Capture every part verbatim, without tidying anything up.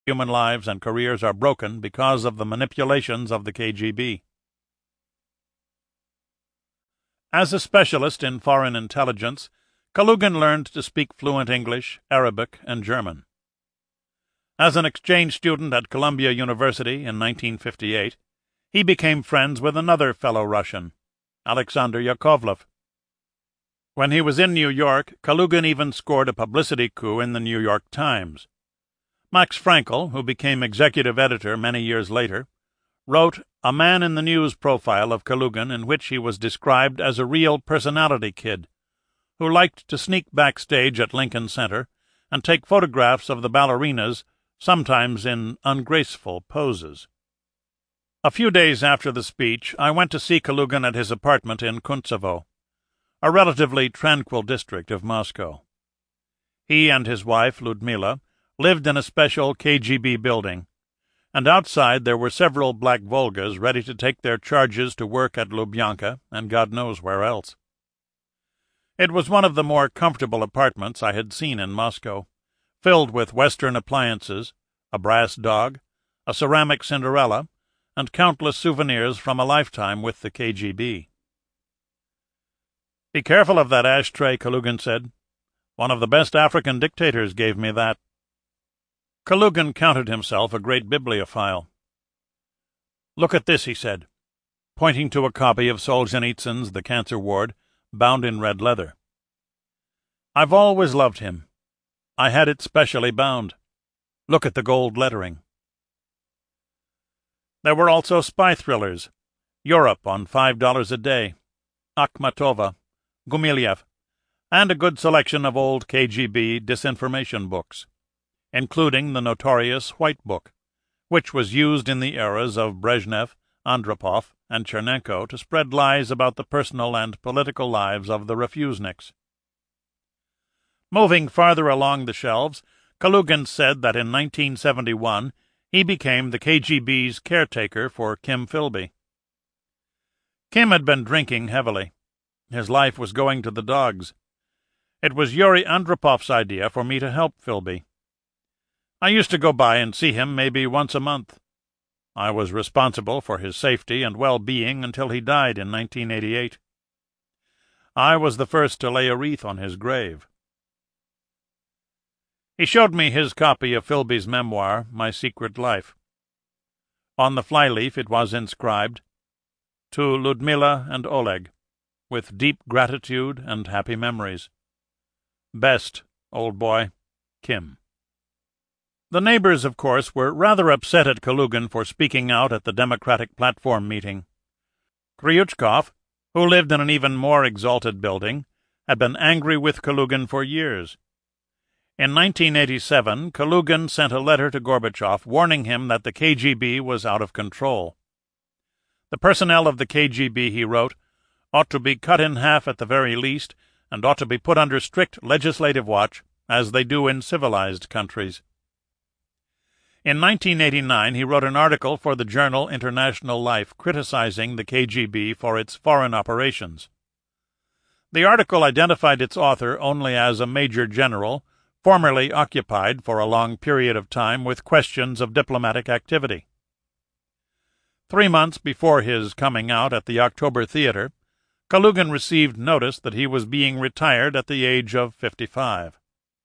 Human lives and careers are broken because of the manipulations of the K G B. As a specialist in foreign intelligence, Kalugin learned to speak fluent English, Arabic, and German. As an exchange student at Columbia University in nineteen fifty-eight, he became friends with another fellow Russian, Alexander Yakovlev. When he was in New York, Kalugin even scored a publicity coup in the New York Times. Max Frankel, who became executive editor many years later, wrote a Man in the News profile of Kalugin in which he was described as a real personality kid, who liked to sneak backstage at Lincoln Center and take photographs of the ballerinas, sometimes in ungraceful poses. A few days after the speech, I went to see Kalugin at his apartment in Kuntsevo, a relatively tranquil district of Moscow. He and his wife, Ludmila, lived in a special K G B building, and outside there were several black Volgas ready to take their charges to work at Lubyanka and God knows where else. It was one of the more comfortable apartments I had seen in Moscow, filled with Western appliances, a brass dog, a ceramic Cinderella, and countless souvenirs from a lifetime with the K G B. "Be careful of that ashtray," Kalugin said. "One of the best African dictators gave me that." Kalugin counted himself a great bibliophile. "Look at this," he said, pointing to a copy of Solzhenitsyn's The Cancer Ward, bound in red leather. "I've always loved him. I had it specially bound. Look at the gold lettering." There were also spy thrillers, Europe on five dollars a day, Akhmatova, Gumilev, and a good selection of old K G B disinformation books, including the notorious White Book, which was used in the eras of Brezhnev, Andropov, and Chernenko to spread lies about the personal and political lives of the refuseniks. Moving farther along the shelves, Kalugin said that in nineteen seventy-one he became the K G B's caretaker for Kim Philby. Kim had been drinking heavily. His life was going to the dogs. It was Yuri Andropov's idea for me to help Philby. I used to go by and see him maybe once a month. I was responsible for his safety and well-being until he died in nineteen eighty-eight. I was the first to lay a wreath on his grave. He showed me his copy of Philby's memoir, My Secret Life. On the flyleaf it was inscribed, "To Ludmila and Oleg, with deep gratitude and happy memories. Best, old boy, Kim." The neighbors, of course, were rather upset at Kalugin for speaking out at the Democratic Platform meeting. Kryuchkov, who lived in an even more exalted building, had been angry with Kalugin for years. In nineteen eighty-seven, Kalugin sent a letter to Gorbachev warning him that the K G B was out of control. The personnel of the K G B, he wrote, ought to be cut in half at the very least and ought to be put under strict legislative watch, as they do in civilized countries. In nineteen eighty-nine, he wrote an article for the journal International Life criticizing the K G B for its foreign operations. The article identified its author only as a major general, formerly occupied for a long period of time with questions of diplomatic activity. Three months before his coming out at the October Theatre, Kalugin received notice that he was being retired at the age of fifty-five.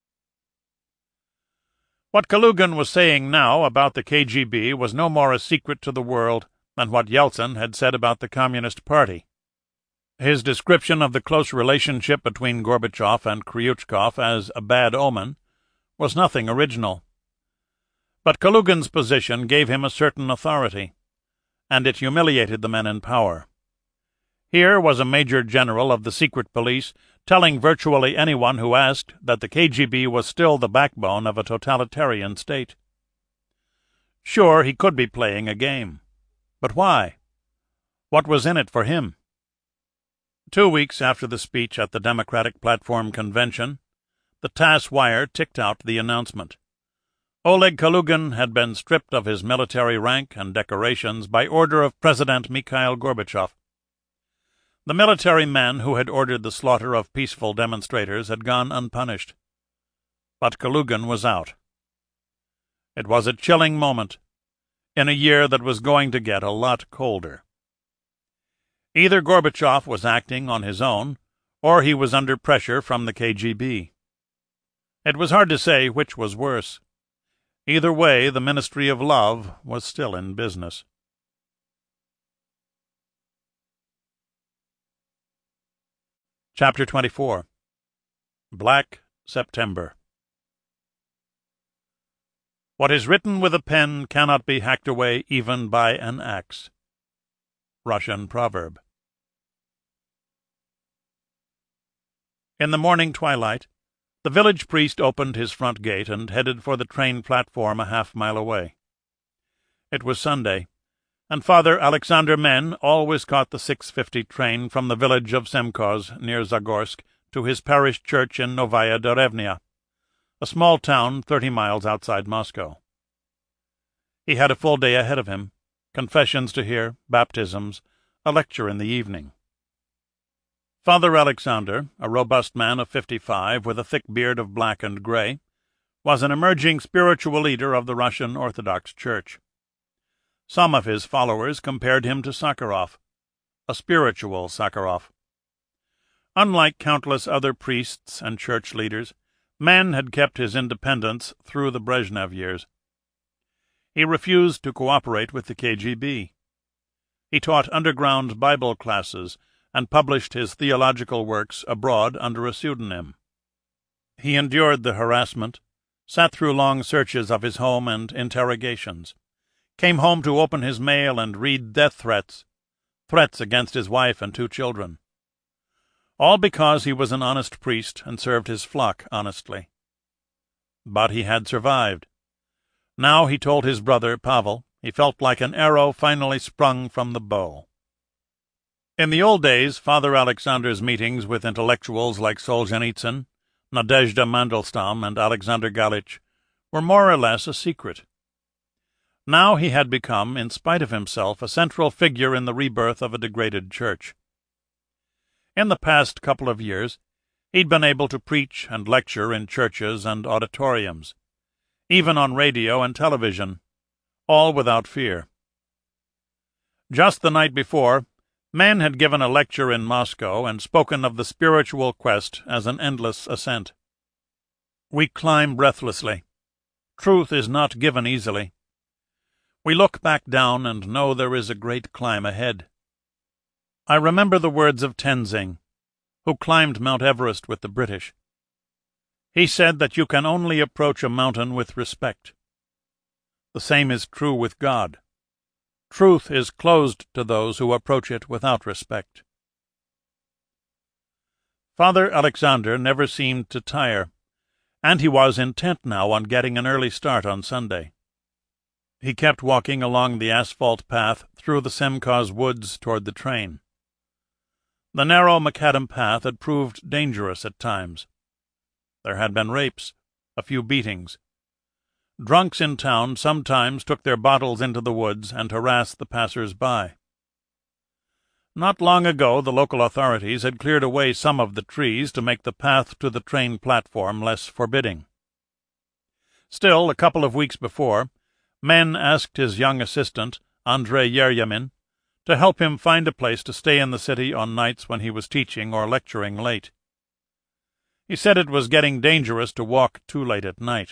What Kalugin was saying now about the K G B was no more a secret to the world than what Yeltsin had said about the Communist Party. His description of the close relationship between Gorbachev and Kryuchkov as a bad omen was nothing original. But Kalugin's position gave him a certain authority, and it humiliated the men in power. Here was a major general of the secret police telling virtually anyone who asked that the K G B was still the backbone of a totalitarian state. Sure, he could be playing a game. But why? What was in it for him? Two weeks after the speech at the Democratic Platform Convention, the TASS wire ticked out the announcement. Oleg Kalugin had been stripped of his military rank and decorations by order of President Mikhail Gorbachev. The military men who had ordered the slaughter of peaceful demonstrators had gone unpunished. But Kalugin was out. It was a chilling moment, in a year that was going to get a lot colder. Either Gorbachev was acting on his own, or he was under pressure from the K G B. It was hard to say which was worse. Either way, the Ministry of Love was still in business. Chapter twenty-four. Black September. What is written with a pen cannot be hacked away even by an axe. Russian proverb. In the morning twilight, the village priest opened his front gate and headed for the train platform a half mile away. It was Sunday, and Father Alexander Men always caught the six fifty train from the village of Semkoz near Zagorsk to his parish church in Novaya Derevnya, a small town thirty miles outside Moscow. He had a full day ahead of him, confessions to hear, baptisms, a lecture in the evening. Father Alexander, a robust man of fifty-five with a thick beard of black and gray, was an emerging spiritual leader of the Russian Orthodox Church. Some of his followers compared him to Sakharov, a spiritual Sakharov. Unlike countless other priests and church leaders, Men had kept his independence through the Brezhnev years. He refused to cooperate with the K G B. He taught underground Bible classes and published his theological works abroad under a pseudonym. He endured the harassment, sat through long searches of his home and interrogations, came home to open his mail and read death threats, threats against his wife and two children. All because he was an honest priest and served his flock honestly. But he had survived. Now, he told his brother, Pavel, he felt like an arrow finally sprung from the bow. In the old days, Father Alexander's meetings with intellectuals like Solzhenitsyn, Nadezhda Mandelstam, and Alexander Galich were more or less a secret. Now he had become, in spite of himself, a central figure in the rebirth of a degraded church. In the past couple of years, he'd been able to preach and lecture in churches and auditoriums, even on radio and television, all without fear. Just the night before, Men had given a lecture in Moscow and spoken of the spiritual quest as an endless ascent. We climb breathlessly. Truth is not given easily. We look back down and know there is a great climb ahead. I remember the words of Tenzing, who climbed Mount Everest with the British. He said that you can only approach a mountain with respect. The same is true with God. Truth is closed to those who approach it without respect. Father Alexander never seemed to tire, and he was intent now on getting an early start on Sunday. He kept walking along the asphalt path through the Semkoz woods toward the train. The narrow macadam path had proved dangerous at times. There had been rapes, a few beatings. Drunks in town sometimes took their bottles into the woods and harassed the passers-by. Not long ago the local authorities had cleared away some of the trees to make the path to the train platform less forbidding. Still, a couple of weeks before, Men asked his young assistant, Andrei Yeryamin, to help him find a place to stay in the city on nights when he was teaching or lecturing late. He said it was getting dangerous to walk too late at night.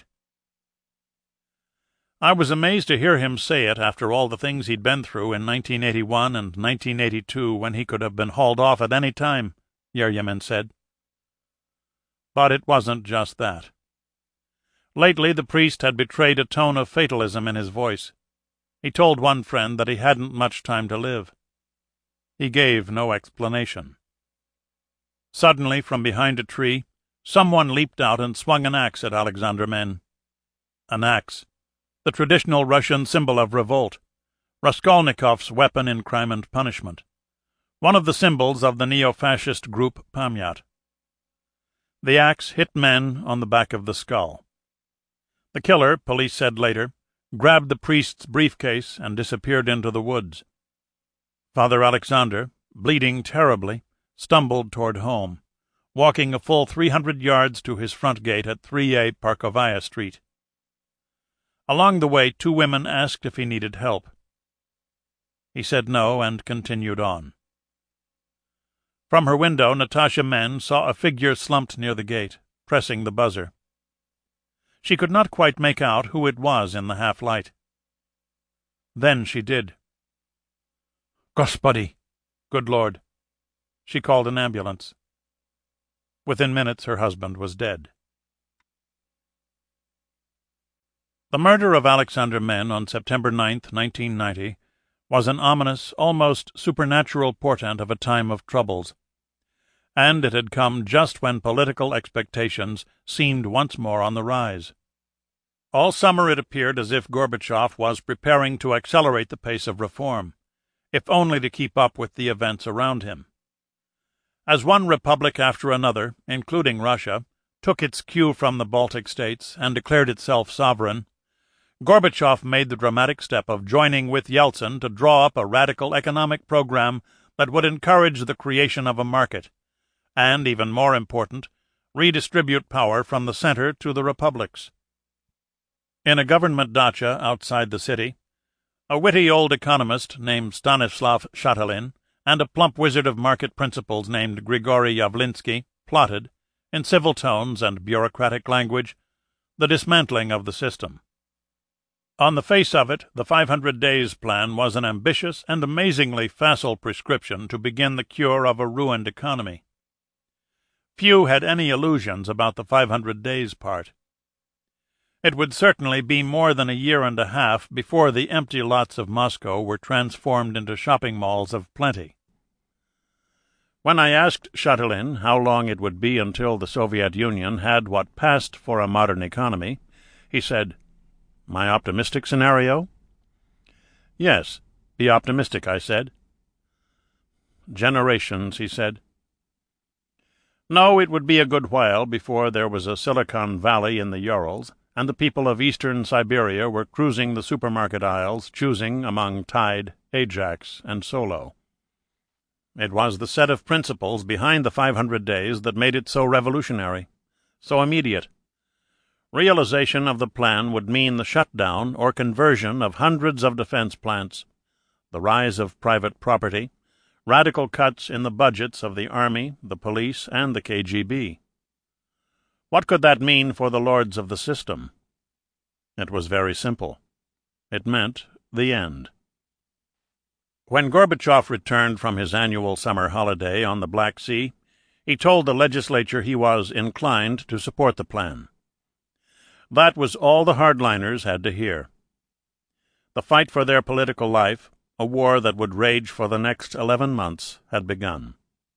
I was amazed to hear him say it after all the things he'd been through in nineteen eighty-one and nineteen eighty-two when he could have been hauled off at any time, Yeryamin said. But it wasn't just that. Lately the priest had betrayed a tone of fatalism in his voice. He told one friend that he hadn't much time to live. He gave no explanation. Suddenly, from behind a tree, someone leaped out and swung an axe at Alexander Men. An axe, the traditional Russian symbol of revolt, Raskolnikov's weapon in crime and punishment, one of the symbols of the neo-fascist group Pamyat. The axe hit Men on the back of the skull. The killer, police said later, grabbed the priest's briefcase and disappeared into the woods. Father Alexander, bleeding terribly, stumbled toward home, walking a full three hundred yards to his front gate at three A Parkovaya Street. Along the way, two women asked if he needed help. He said no and continued on. From her window, Natasha Men saw a figure slumped near the gate, pressing the buzzer. She could not quite make out who it was in the half-light. Then she did. "Господи! Good Lord!" She called an ambulance. Within minutes her husband was dead. The murder of Alexander Men on September ninth, nineteen ninety, was an ominous, almost supernatural portent of a time of troubles, and it had come just when political expectations seemed once more on the rise. All summer it appeared as if Gorbachev was preparing to accelerate the pace of reform, if only to keep up with the events around him. As one republic after another, including Russia, took its cue from the Baltic states and declared itself sovereign, Gorbachev made the dramatic step of joining with Yeltsin to draw up a radical economic program that would encourage the creation of a market, and, even more important, redistribute power from the center to the republics. In a government dacha outside the city, a witty old economist named Stanislav Shatalin and a plump wizard of market principles named Grigory Yavlinsky plotted, in civil tones and bureaucratic language, the dismantling of the system. On the face of it, the five hundred days plan was an ambitious and amazingly facile prescription to begin the cure of a ruined economy. Few had any illusions about the five hundred days part. It would certainly be more than a year and a half before the empty lots of Moscow were transformed into shopping malls of plenty. When I asked Shatalin how long it would be until the Soviet Union had what passed for a modern economy, he said, "My optimistic scenario?" "Yes, be optimistic," I said. "Generations," he said. No, it would be a good while before there was a Silicon Valley in the Urals, and the people of eastern Siberia were cruising the supermarket aisles, choosing among Tide, Ajax, and Solo. It was the set of principles behind the five hundred days that made it so revolutionary, so immediate. Realization of the plan would mean the shutdown or conversion of hundreds of defense plants, the rise of private property, radical cuts in the budgets of the Army, the police, and the K G B. What could that mean for the lords of the system? It was very simple. It meant the end. When Gorbachev returned from his annual summer holiday on the Black Sea, he told the legislature he was inclined to support the plan. That was all the hardliners had to hear. The fight for their political life, a war that would rage for the next eleven months, had begun.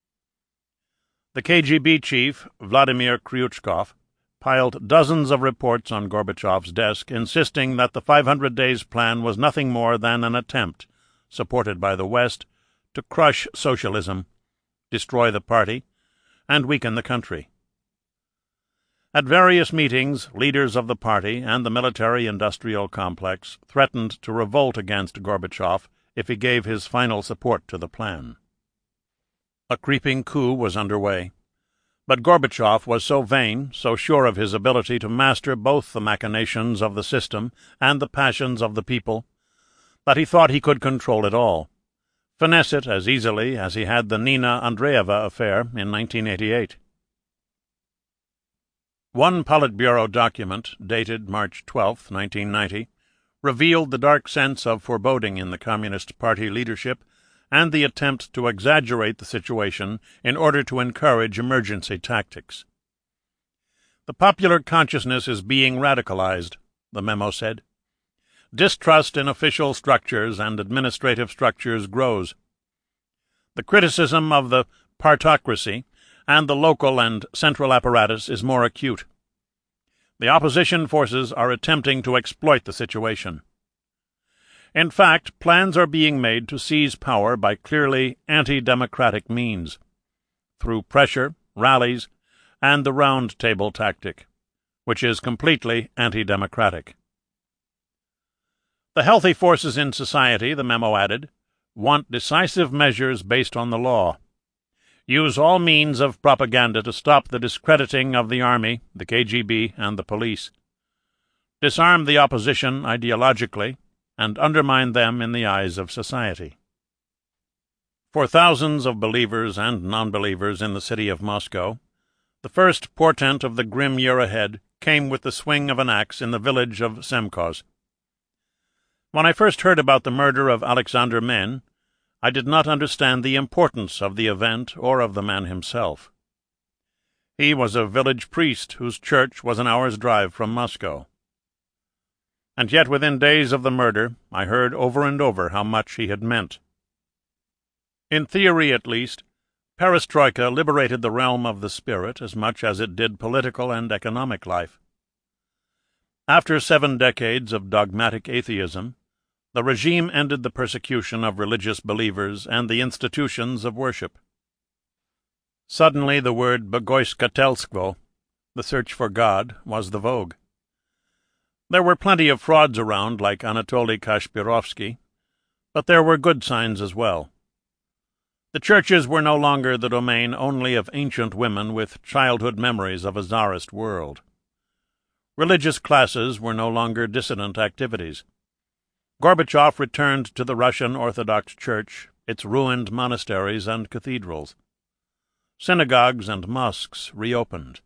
The K G B chief, Vladimir Kryuchkov, piled dozens of reports on Gorbachev's desk, insisting that the five hundred days plan was nothing more than an attempt, supported by the West, to crush socialism, destroy the party, and weaken the country. At various meetings, leaders of the party and the military-industrial complex threatened to revolt against Gorbachev if he gave his final support to the plan. A creeping coup was underway, but Gorbachev was so vain, so sure of his ability to master both the machinations of the system and the passions of the people, that he thought he could control it all, finesse it as easily as he had the Nina Andreeva affair in nineteen eighty-eight. One Politburo document, dated March twelfth, nineteen ninety, revealed the dark sense of foreboding in the Communist Party leadership and the attempt to exaggerate the situation in order to encourage emergency tactics. "The popular consciousness is being radicalized," the memo said. "Distrust in official structures and administrative structures grows. The criticism of the partocracy and the local and central apparatus is more acute. The opposition forces are attempting to exploit the situation. In fact, plans are being made to seize power by clearly anti-democratic means, through pressure, rallies, and the round-table tactic, which is completely anti-democratic. The healthy forces in society," the memo added, "want decisive measures based on the law. Use all means of propaganda to stop the discrediting of the Army, the K G B, and the police. disarm the opposition ideologically, and undermine them in the eyes of society. For thousands of believers and non-believers in the city of Moscow, the first portent of the grim year ahead came with the swing of an axe in the village of Semkoz. When I first heard about the murder of Alexander Men, I did not understand the importance of the event or of the man himself. He was a village priest whose church was an hour's drive from Moscow. And yet within days of the murder I heard over and over how much he had meant. In theory, at least, perestroika liberated the realm of the spirit as much as it did political and economic life. After seven decades of dogmatic atheism, the regime ended the persecution of religious believers and the institutions of worship. Suddenly the word bogoyskatelstvo, the search for God, was the vogue. There were plenty of frauds around like Anatoly Kashpirovsky, but there were good signs as well. The churches were no longer the domain only of ancient women with childhood memories of a czarist world. Religious classes were no longer dissident activities. Gorbachev returned to the Russian Orthodox Church, its ruined monasteries and cathedrals. Synagogues and mosques reopened.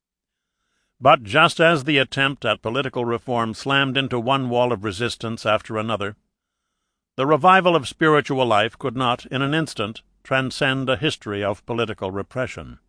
But just as the attempt at political reform slammed into one wall of resistance after another, the revival of spiritual life could not, in an instant, transcend a history of political repression.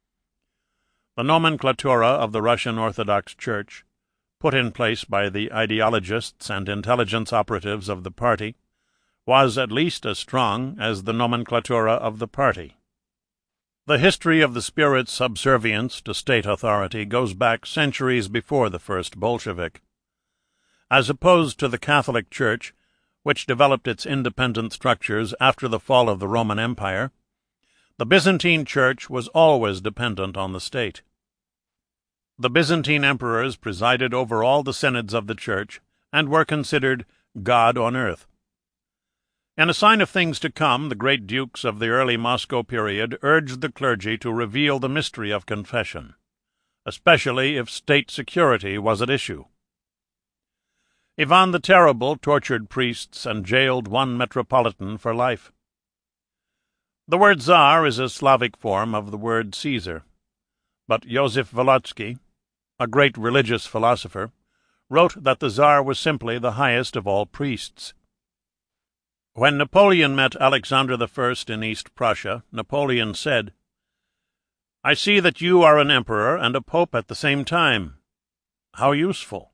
The nomenclatura of the Russian Orthodox Church, put in place by the ideologists and intelligence operatives of the party, was at least as strong as the nomenclatura of the party. The history of the spirit's subservience to state authority goes back centuries before the first Bolshevik. As opposed to the Catholic Church, which developed its independent structures after the fall of the Roman Empire, the Byzantine Church was always dependent on the state. The Byzantine emperors presided over all the synods of the Church, and were considered God on earth. In a sign of things to come, the great dukes of the early Moscow period urged the clergy to reveal the mystery of confession, especially if state security was at issue. Ivan the Terrible tortured priests and jailed one metropolitan for life. The word Tsar is a Slavic form of the word Caesar, but Joseph Volotsky, a great religious philosopher, wrote that the Tsar was simply the highest of all priests. When Napoleon met Alexander the First in East Prussia, Napoleon said, "I see that you are an emperor and a pope at the same time. How useful!"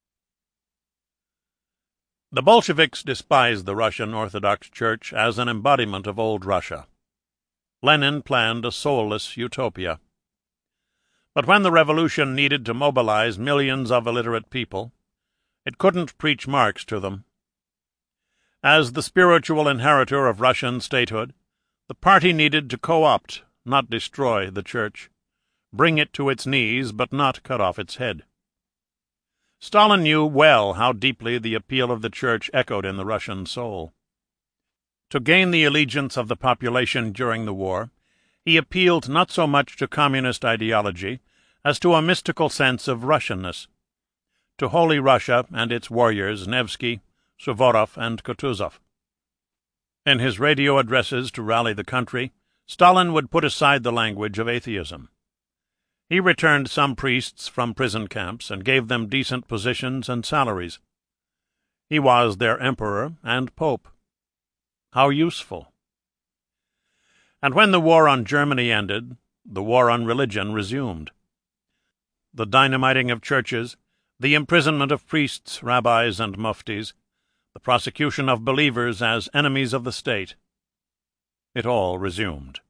The Bolsheviks despised the Russian Orthodox Church as an embodiment of old Russia. Lenin planned a soulless utopia. But when the revolution needed to mobilize millions of illiterate people, it couldn't preach Marx to them. As the spiritual inheritor of Russian statehood, the party needed to co-opt, not destroy, the Church, bring it to its knees, but not cut off its head. Stalin knew well how deeply the appeal of the Church echoed in the Russian soul. To gain the allegiance of the population during the war, he appealed not so much to communist ideology as to a mystical sense of Russianness, to Holy Russia and its warriors Nevsky, Suvorov, and Kutuzov. In his radio addresses to rally the country, Stalin would put aside the language of atheism. He returned some priests from prison camps and gave them decent positions and salaries. He was their emperor and pope. How useful! And when the war on Germany ended, the war on religion resumed. The dynamiting of churches, the imprisonment of priests, rabbis, and muftis, the prosecution of believers as enemies of the state, it all resumed.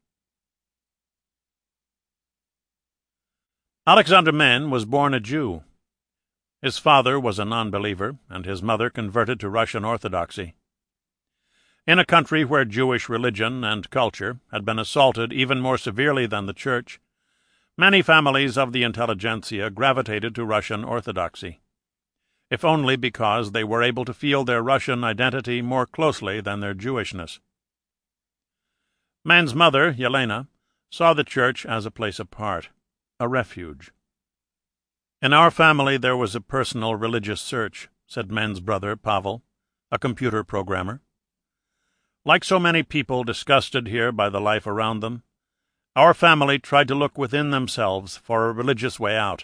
Alexander Men was born a Jew. His father was a non-believer, and his mother converted to Russian Orthodoxy. In a country where Jewish religion and culture had been assaulted even more severely than the Church, many families of the intelligentsia gravitated to Russian Orthodoxy, if only because they were able to feel their Russian identity more closely than their Jewishness. Men's mother, Yelena, saw the Church as a place apart, a refuge. In our family there was a personal religious search, said Men's brother Pavel, a computer programmer. Like so many people disgusted here by the life around them, our family tried to look within themselves for a religious way out.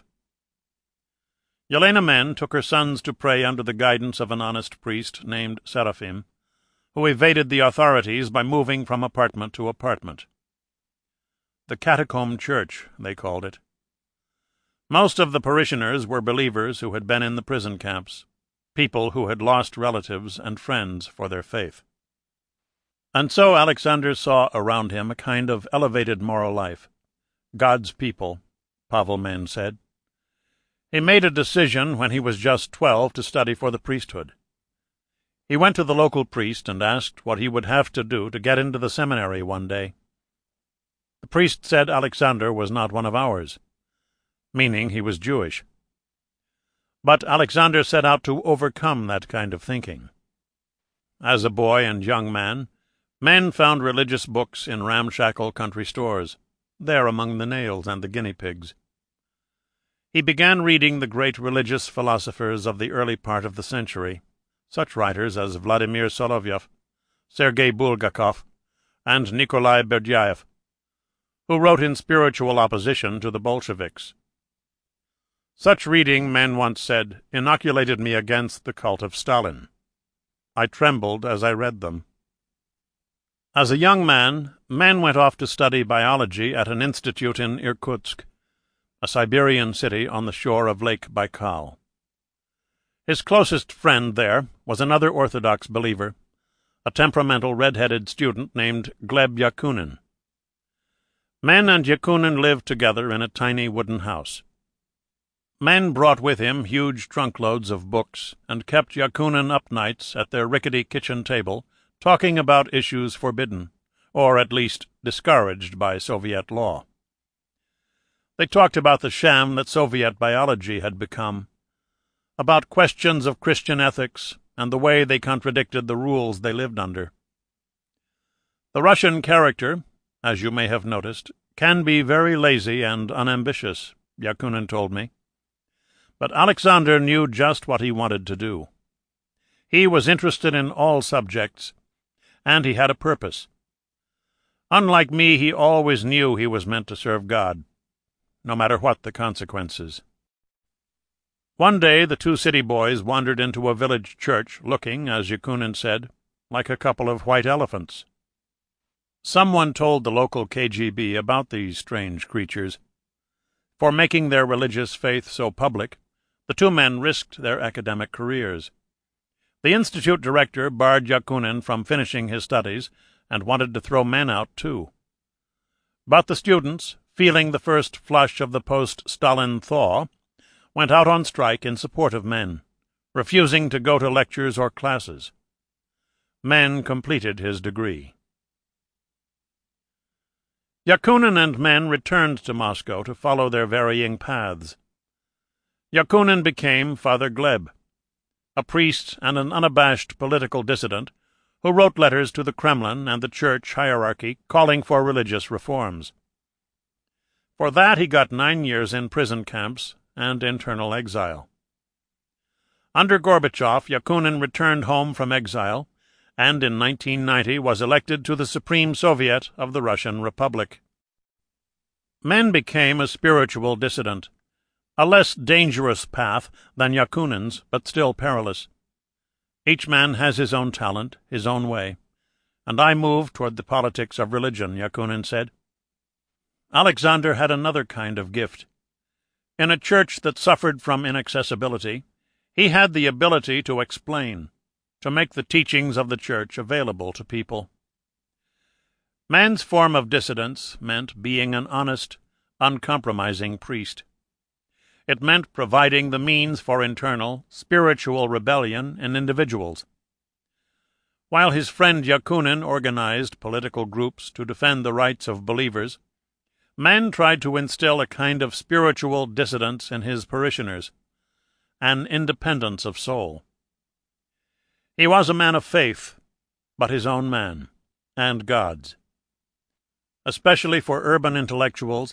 Yelena Men took her sons to pray under the guidance of an honest priest named Seraphim, who evaded the authorities by moving from apartment to apartment. The Catacomb Church, they called it. Most of the parishioners were believers who had been in the prison camps, people who had lost relatives and friends for their faith. And so Alexander saw around him a kind of elevated moral life. God's people, Pavel Men said. He made a decision when he was just twelve to study for the priesthood. He went to the local priest and asked what he would have to do to get into the seminary one day. The priest said Alexander was not one of ours, meaning he was Jewish. But Alexander set out to overcome that kind of thinking. As a boy and young man, Men found religious books in ramshackle country stores, there among the nails and the guinea pigs. He began reading the great religious philosophers of the early part of the century, such writers as Vladimir Solovyov, Sergei Bulgakov, and Nikolai Berdyaev, who wrote in spiritual opposition to the Bolsheviks. Such reading, Men once said, inoculated me against the cult of Stalin. I trembled as I read them. As a young man, Men went off to study biology at an institute in Irkutsk, a Siberian city on the shore of Lake Baikal. His closest friend there was another Orthodox believer, a temperamental red-headed student named Gleb Yakunin. Men and Yakunin lived together in a tiny wooden house. Men brought with him huge trunkloads of books and kept Yakunin up nights at their rickety kitchen table, talking about issues forbidden, or at least discouraged by Soviet law. They talked about the sham that Soviet biology had become, about questions of Christian ethics and the way they contradicted the rules they lived under. The Russian character, as you may have noticed, can be very lazy and unambitious, Yakunin told me. But Alexander knew just what he wanted to do. He was interested in all subjects, and he had a purpose. Unlike me, he always knew he was meant to serve God, no matter what the consequences. One day the two city boys wandered into a village church looking, as Yakunin said, like a couple of white elephants. Someone told the local K G B about these strange creatures. For making their religious faith so public, the two men risked their academic careers. The institute director barred Yakunin from finishing his studies and wanted to throw Men out, too. But the students, feeling the first flush of the post-Stalin thaw, went out on strike in support of Men, refusing to go to lectures or classes. Men completed his degree. Yakunin and Men returned to Moscow to follow their varying paths. Yakunin became Father Gleb, a priest and an unabashed political dissident who wrote letters to the Kremlin and the church hierarchy calling for religious reforms. For that he got nine years in prison camps and internal exile. Under Gorbachev, Yakunin returned home from exile and in nineteen ninety was elected to the Supreme Soviet of the Russian Republic. Men became a spiritual dissident, a less dangerous path than Yakunin's, but still perilous. Each man has his own talent, his own way, and I move toward the politics of religion, Yakunin said. Alexander had another kind of gift. In a church that suffered from inaccessibility, he had the ability to explain, to make the teachings of the church available to people. Man's form of dissidence meant being an honest, uncompromising priest. It meant providing the means for internal, spiritual rebellion in individuals. While his friend Yakunin organized political groups to defend the rights of believers, Men tried to instill a kind of spiritual dissidence in his parishioners, an independence of soul. He was a man of faith, but his own man, and God's. Especially for urban intellectuals,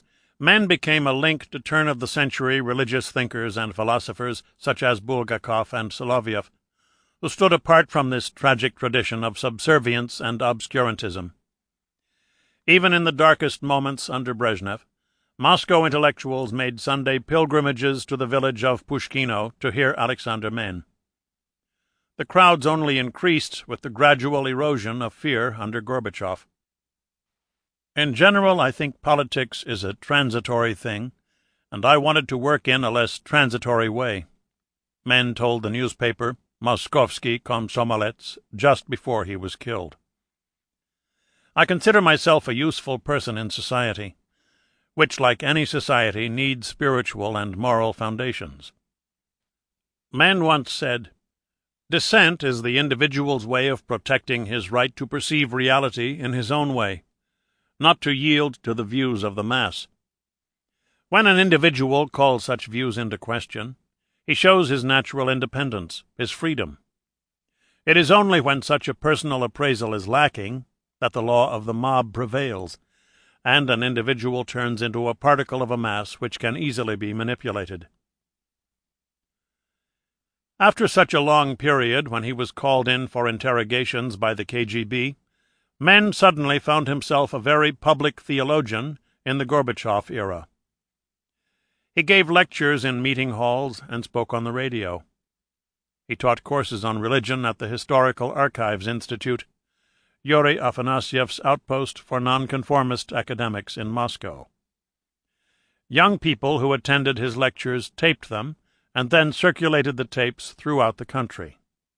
Men became a link to turn-of-the-century religious thinkers and philosophers such as Bulgakov and Soloviev, who stood apart from this tragic tradition of subservience and obscurantism. Even in the darkest moments under Brezhnev, Moscow intellectuals made Sunday pilgrimages to the village of Pushkino to hear Alexander Men. The crowds only increased with the gradual erosion of fear under Gorbachev. In general, I think politics is a transitory thing, and I wanted to work in a less transitory way, Men told the newspaper Moskovsky Komsomolets just before he was killed. I consider myself a useful person in society, which, like any society, needs spiritual and moral foundations. Men once said, "Dissent is the individual's way of protecting his right to perceive reality in his own way, not to yield to the views of the mass. When an individual calls such views into question, he shows his natural independence, his freedom. It is only when such a personal appraisal is lacking that the law of the mob prevails, and an individual turns into a particle of a mass which can easily be manipulated." After such a long period, when he was called in for interrogations by the K G B, Men suddenly found himself a very public theologian in the Gorbachev era. He gave lectures in meeting halls and spoke on the radio. He taught courses on religion at the Historical Archives Institute, Yuri Afanasyev's outpost for nonconformist academics in Moscow. Young people who attended his lectures taped them and then circulated the tapes throughout the country.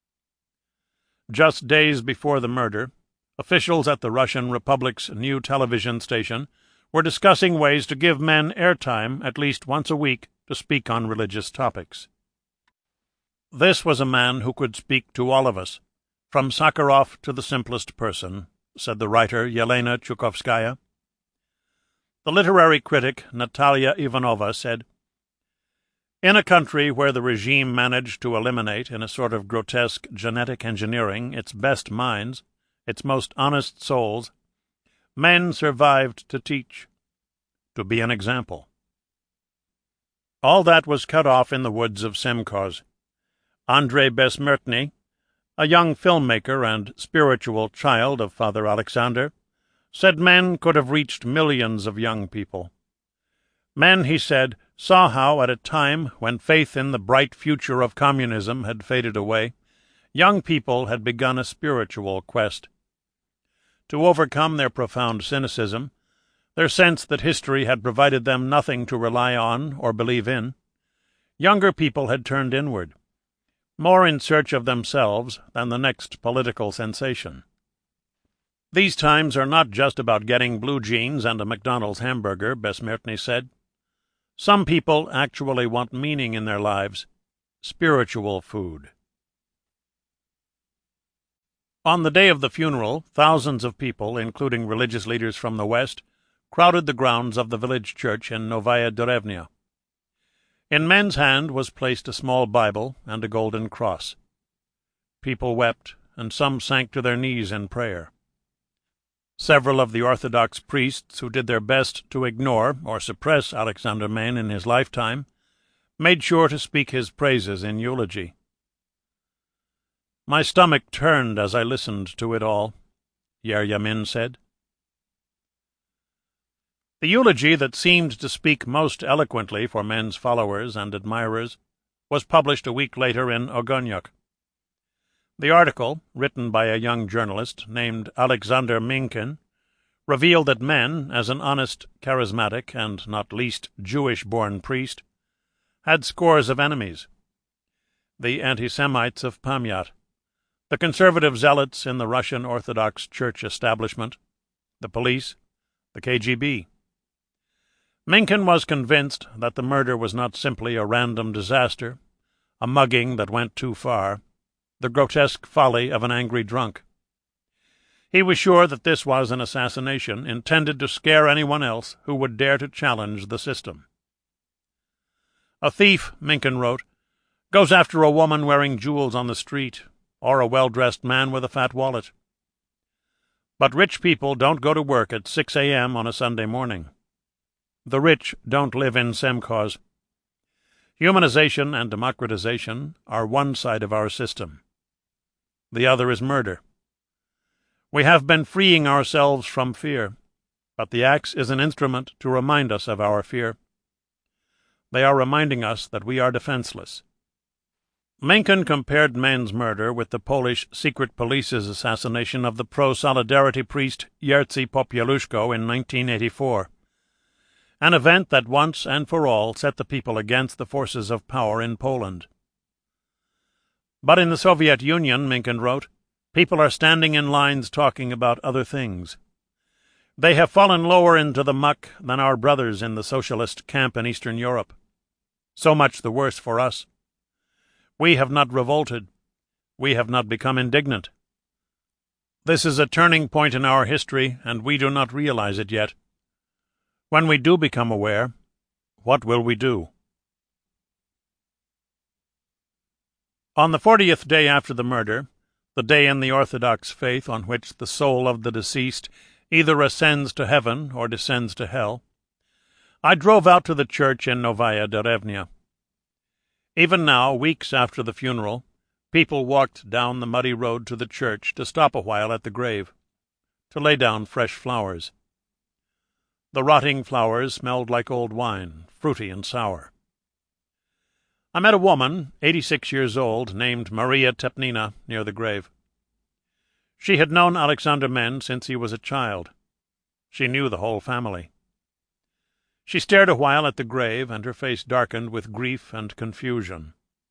Just days before the murder, officials at the Russian Republic's new television station were discussing ways to give Men airtime at least once a week to speak on religious topics. This was a man who could speak to all of us, from Sakharov to the simplest person, said the writer Yelena Chukovskaya. The literary critic Natalia Ivanova said, "In a country where the regime managed to eliminate in a sort of grotesque genetic engineering its best minds, its most honest souls, Men survived to teach, to be an example." All that was cut off in the woods of Semkoz. Andrei Besmertny, a young filmmaker and spiritual child of Father Alexander, said Men could have reached millions of young people. Men, he said, saw how, at a time when faith in the bright future of communism had faded away, young people had begun a spiritual quest. To overcome their profound cynicism, their sense that history had provided them nothing to rely on or believe in, younger people had turned inward, more in search of themselves than the next political sensation. These times are not just about getting blue jeans and a McDonald's hamburger, Besmertny said. Some people actually want meaning in their lives, spiritual food. On the day of the funeral, thousands of people, including religious leaders from the West, crowded the grounds of the village church in Novaya Derevnya. In Men's hand was placed a small Bible and a golden cross. People wept, and some sank to their knees in prayer. Several of the Orthodox priests who did their best to ignore or suppress Alexander Men in his lifetime made sure to speak his praises in eulogy. "My stomach turned as I listened to it all," Yeryamin said. The eulogy that seemed to speak most eloquently for Men's followers and admirers was published a week later in Ogonyok. The article, written by a young journalist named Alexander Minkin, revealed that Men, as an honest, charismatic, and not least Jewish-born priest, had scores of enemies: the anti-Semites of Pamyat, the conservative zealots in the Russian Orthodox Church establishment, the police, the K G B. Minkin was convinced that the murder was not simply a random disaster, a mugging that went too far, the grotesque folly of an angry drunk. He was sure that this was an assassination intended to scare anyone else who would dare to challenge the system. "A thief," Minkin wrote, "goes after a woman wearing jewels on the street, or a well-dressed man with a fat wallet. But rich people don't go to work at six a.m. on a Sunday morning." The rich don't live in Semcause. Humanization and democratization are one side of our system. The other is murder. We have been freeing ourselves from fear, but the axe is an instrument to remind us of our fear. They are reminding us that we are defenseless. Mencken compared Menn's murder with the Polish secret police's assassination of the pro-Solidarity priest Jerzy Popieluszko in nineteen eighty-four, an event that once and for all set the people against the forces of power in Poland. But in the Soviet Union, Mencken wrote, people are standing in lines talking about other things. They have fallen lower into the muck than our brothers in the socialist camp in Eastern Europe. So much the worse for us. We have not revolted. We have not become indignant. This is a turning point in our history, and we do not realize it yet. When we do become aware, what will we do? On the fortieth day after the murder, the day in the Orthodox faith on which the soul of the deceased either ascends to heaven or descends to hell, I drove out to the church in Novaya Derevnya. Even now, weeks after the funeral, people walked down the muddy road to the church to stop a while at the grave, to lay down fresh flowers. The rotting flowers smelled like old wine, fruity and sour. I met a woman, eighty-six years old, named Maria Tepnina, near the grave. She had known Alexander Menn since he was a child. She knew the whole family. She stared a while at the grave, and her face darkened with grief and confusion.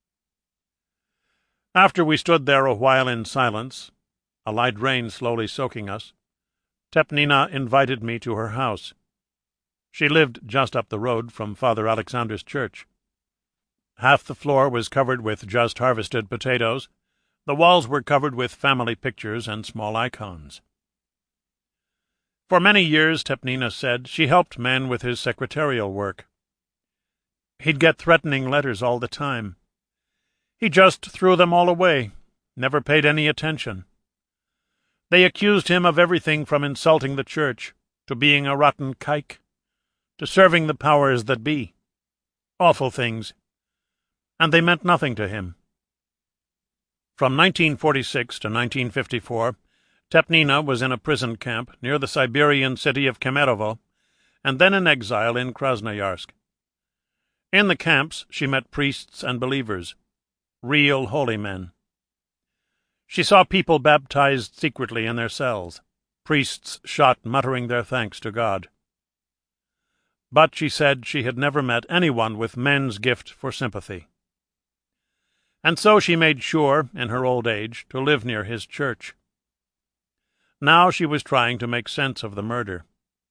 After we stood there a while in silence, a light rain slowly soaking us, Tepnina invited me to her house. She lived just up the road from Father Alexander's church. Half the floor was covered with just harvested potatoes. The walls were covered with family pictures and small icons. For many years, Tepnina said, she helped Menn with his secretarial work. He'd get threatening letters all the time. He just threw them all away, never paid any attention. They accused him of everything from insulting the church, to being a rotten kike, to serving the powers that be. Awful things. And they meant nothing to him. From nineteen forty-six to nineteen fifty-four, Tepnina was in a prison camp near the Siberian city of Kemerovo, and then in exile in Krasnoyarsk. In the camps she met priests and believers, real holy men. She saw people baptized secretly in their cells, priests shot muttering their thanks to God. But she said she had never met anyone with Menn's gift for sympathy. And so she made sure, in her old age, to live near his church. Now she was trying to make sense of the murder.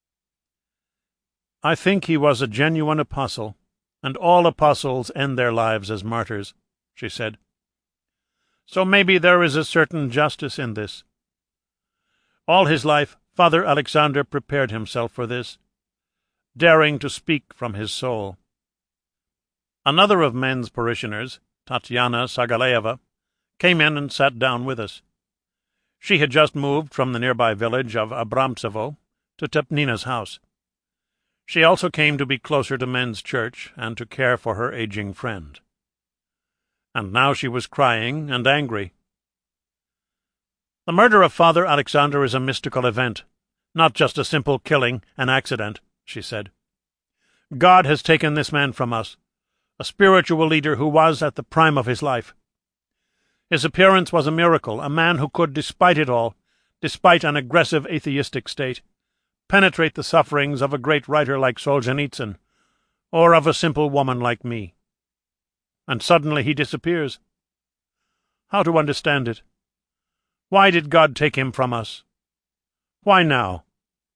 I think he was a genuine apostle, and all apostles end their lives as martyrs, she said. So maybe there is a certain justice in this. All his life, Father Alexander prepared himself for this, daring to speak from his soul. Another of Menn's parishioners, Tatiana Sagalaeva, came in and sat down with us. She had just moved from the nearby village of Abramtsevo to Tepnina's house. She also came to be closer to Menn's church and to care for her aging friend. And now she was crying and angry. The murder of Father Alexander is a mystical event, not just a simple killing, an accident, she said. God has taken this man from us, a spiritual leader who was at the prime of his life. His appearance was a miracle, a man who could, despite it all, despite an aggressive atheistic state, penetrate the sufferings of a great writer like Solzhenitsyn, or of a simple woman like me. And suddenly he disappears. How to understand it? Why did God take him from us? Why now?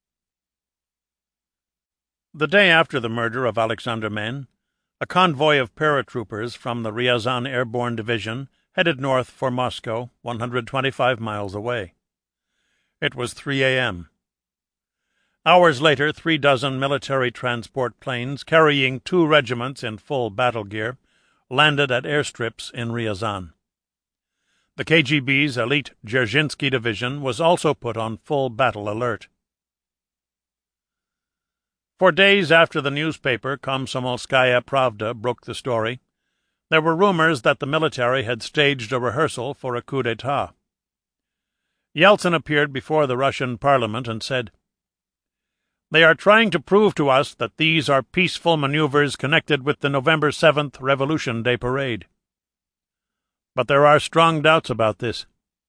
The day after the murder of Alexander Menn, a convoy of paratroopers from the Ryazan Airborne Division headed north for Moscow, one hundred twenty-five miles away. It was three a m Hours later, three dozen military transport planes carrying two regiments in full battle gear landed at airstrips in Ryazan. The K G B's elite Dzerzhinsky division was also put on full battle alert. For days after the newspaper Komsomolskaya Pravda broke the story, there were rumors that the military had staged a rehearsal for a coup d'etat. Yeltsin appeared before the Russian parliament and said, "They are trying to prove to us that these are peaceful maneuvers connected with the November seventh Revolution Day parade. But there are strong doubts about this."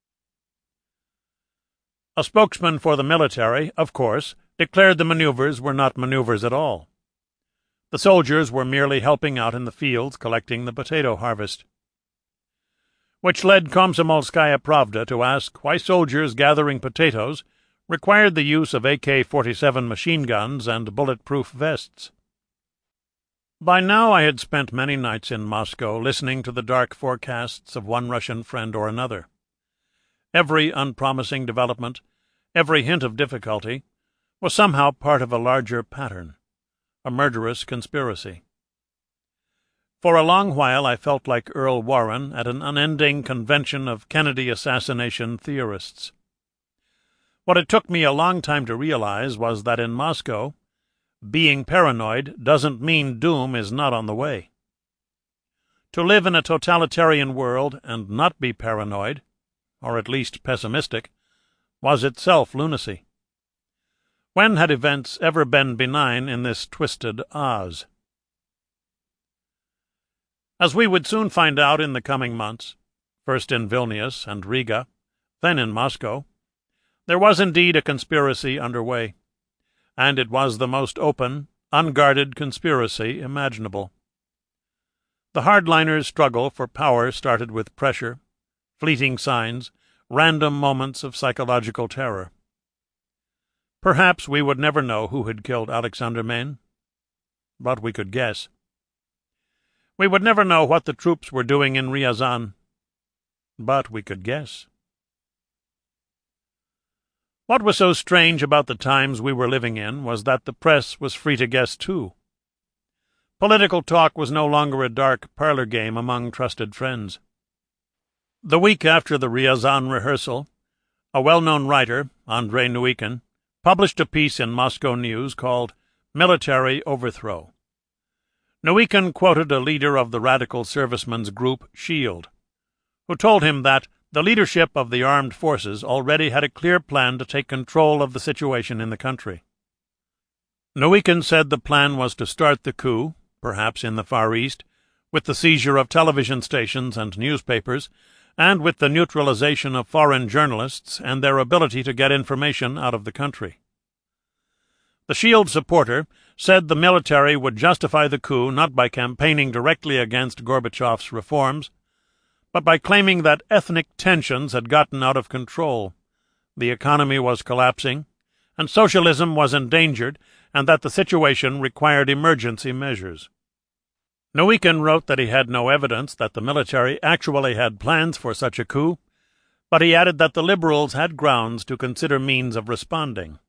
A spokesman for the military, of course, declared the maneuvers were not maneuvers at all. The soldiers were merely helping out in the fields collecting the potato harvest. Which led Komsomolskaya Pravda to ask why soldiers gathering potatoes required the use of A K forty-seven machine guns and bulletproof vests. By now I had spent many nights in Moscow listening to the dark forecasts of one Russian friend or another. Every unpromising development, every hint of difficulty, was somehow part of a larger pattern, a murderous conspiracy. For a long while I felt like Earl Warren at an unending convention of Kennedy assassination theorists. What it took me a long time to realize was that in Moscow, being paranoid doesn't mean doom is not on the way. To live in a totalitarian world and not be paranoid, or at least pessimistic, was itself lunacy. When had events ever been benign in this twisted Oz? As we would soon find out in the coming months, first in Vilnius and Riga, then in Moscow, there was indeed a conspiracy under way, and it was the most open, unguarded conspiracy imaginable. The hardliners' struggle for power started with pressure, fleeting signs, random moments of psychological terror. Perhaps we would never know who had killed Alexander Maine, but we could guess. We would never know what the troops were doing in Ryazan, but we could guess. What was so strange about the times we were living in was that the press was free to guess too. Political talk was no longer a dark parlor game among trusted friends. The week after the Ryazan rehearsal, a well-known writer, Andrei Nuikin, published a piece in Moscow News called Military Overthrow. Nuikin quoted a leader of the radical servicemen's group SHIELD, who told him that the leadership of the armed forces already had a clear plan to take control of the situation in the country. Nuikin said the plan was to start the coup, perhaps in the Far East, with the seizure of television stations and newspapers, and with the neutralization of foreign journalists and their ability to get information out of the country. The SHIELD supporter said the military would justify the coup not by campaigning directly against Gorbachev's reforms, but by claiming that ethnic tensions had gotten out of control, the economy was collapsing, and socialism was endangered, and that the situation required emergency measures. Nuikin wrote that he had no evidence that the military actually had plans for such a coup, but he added that the liberals had grounds to consider means of responding.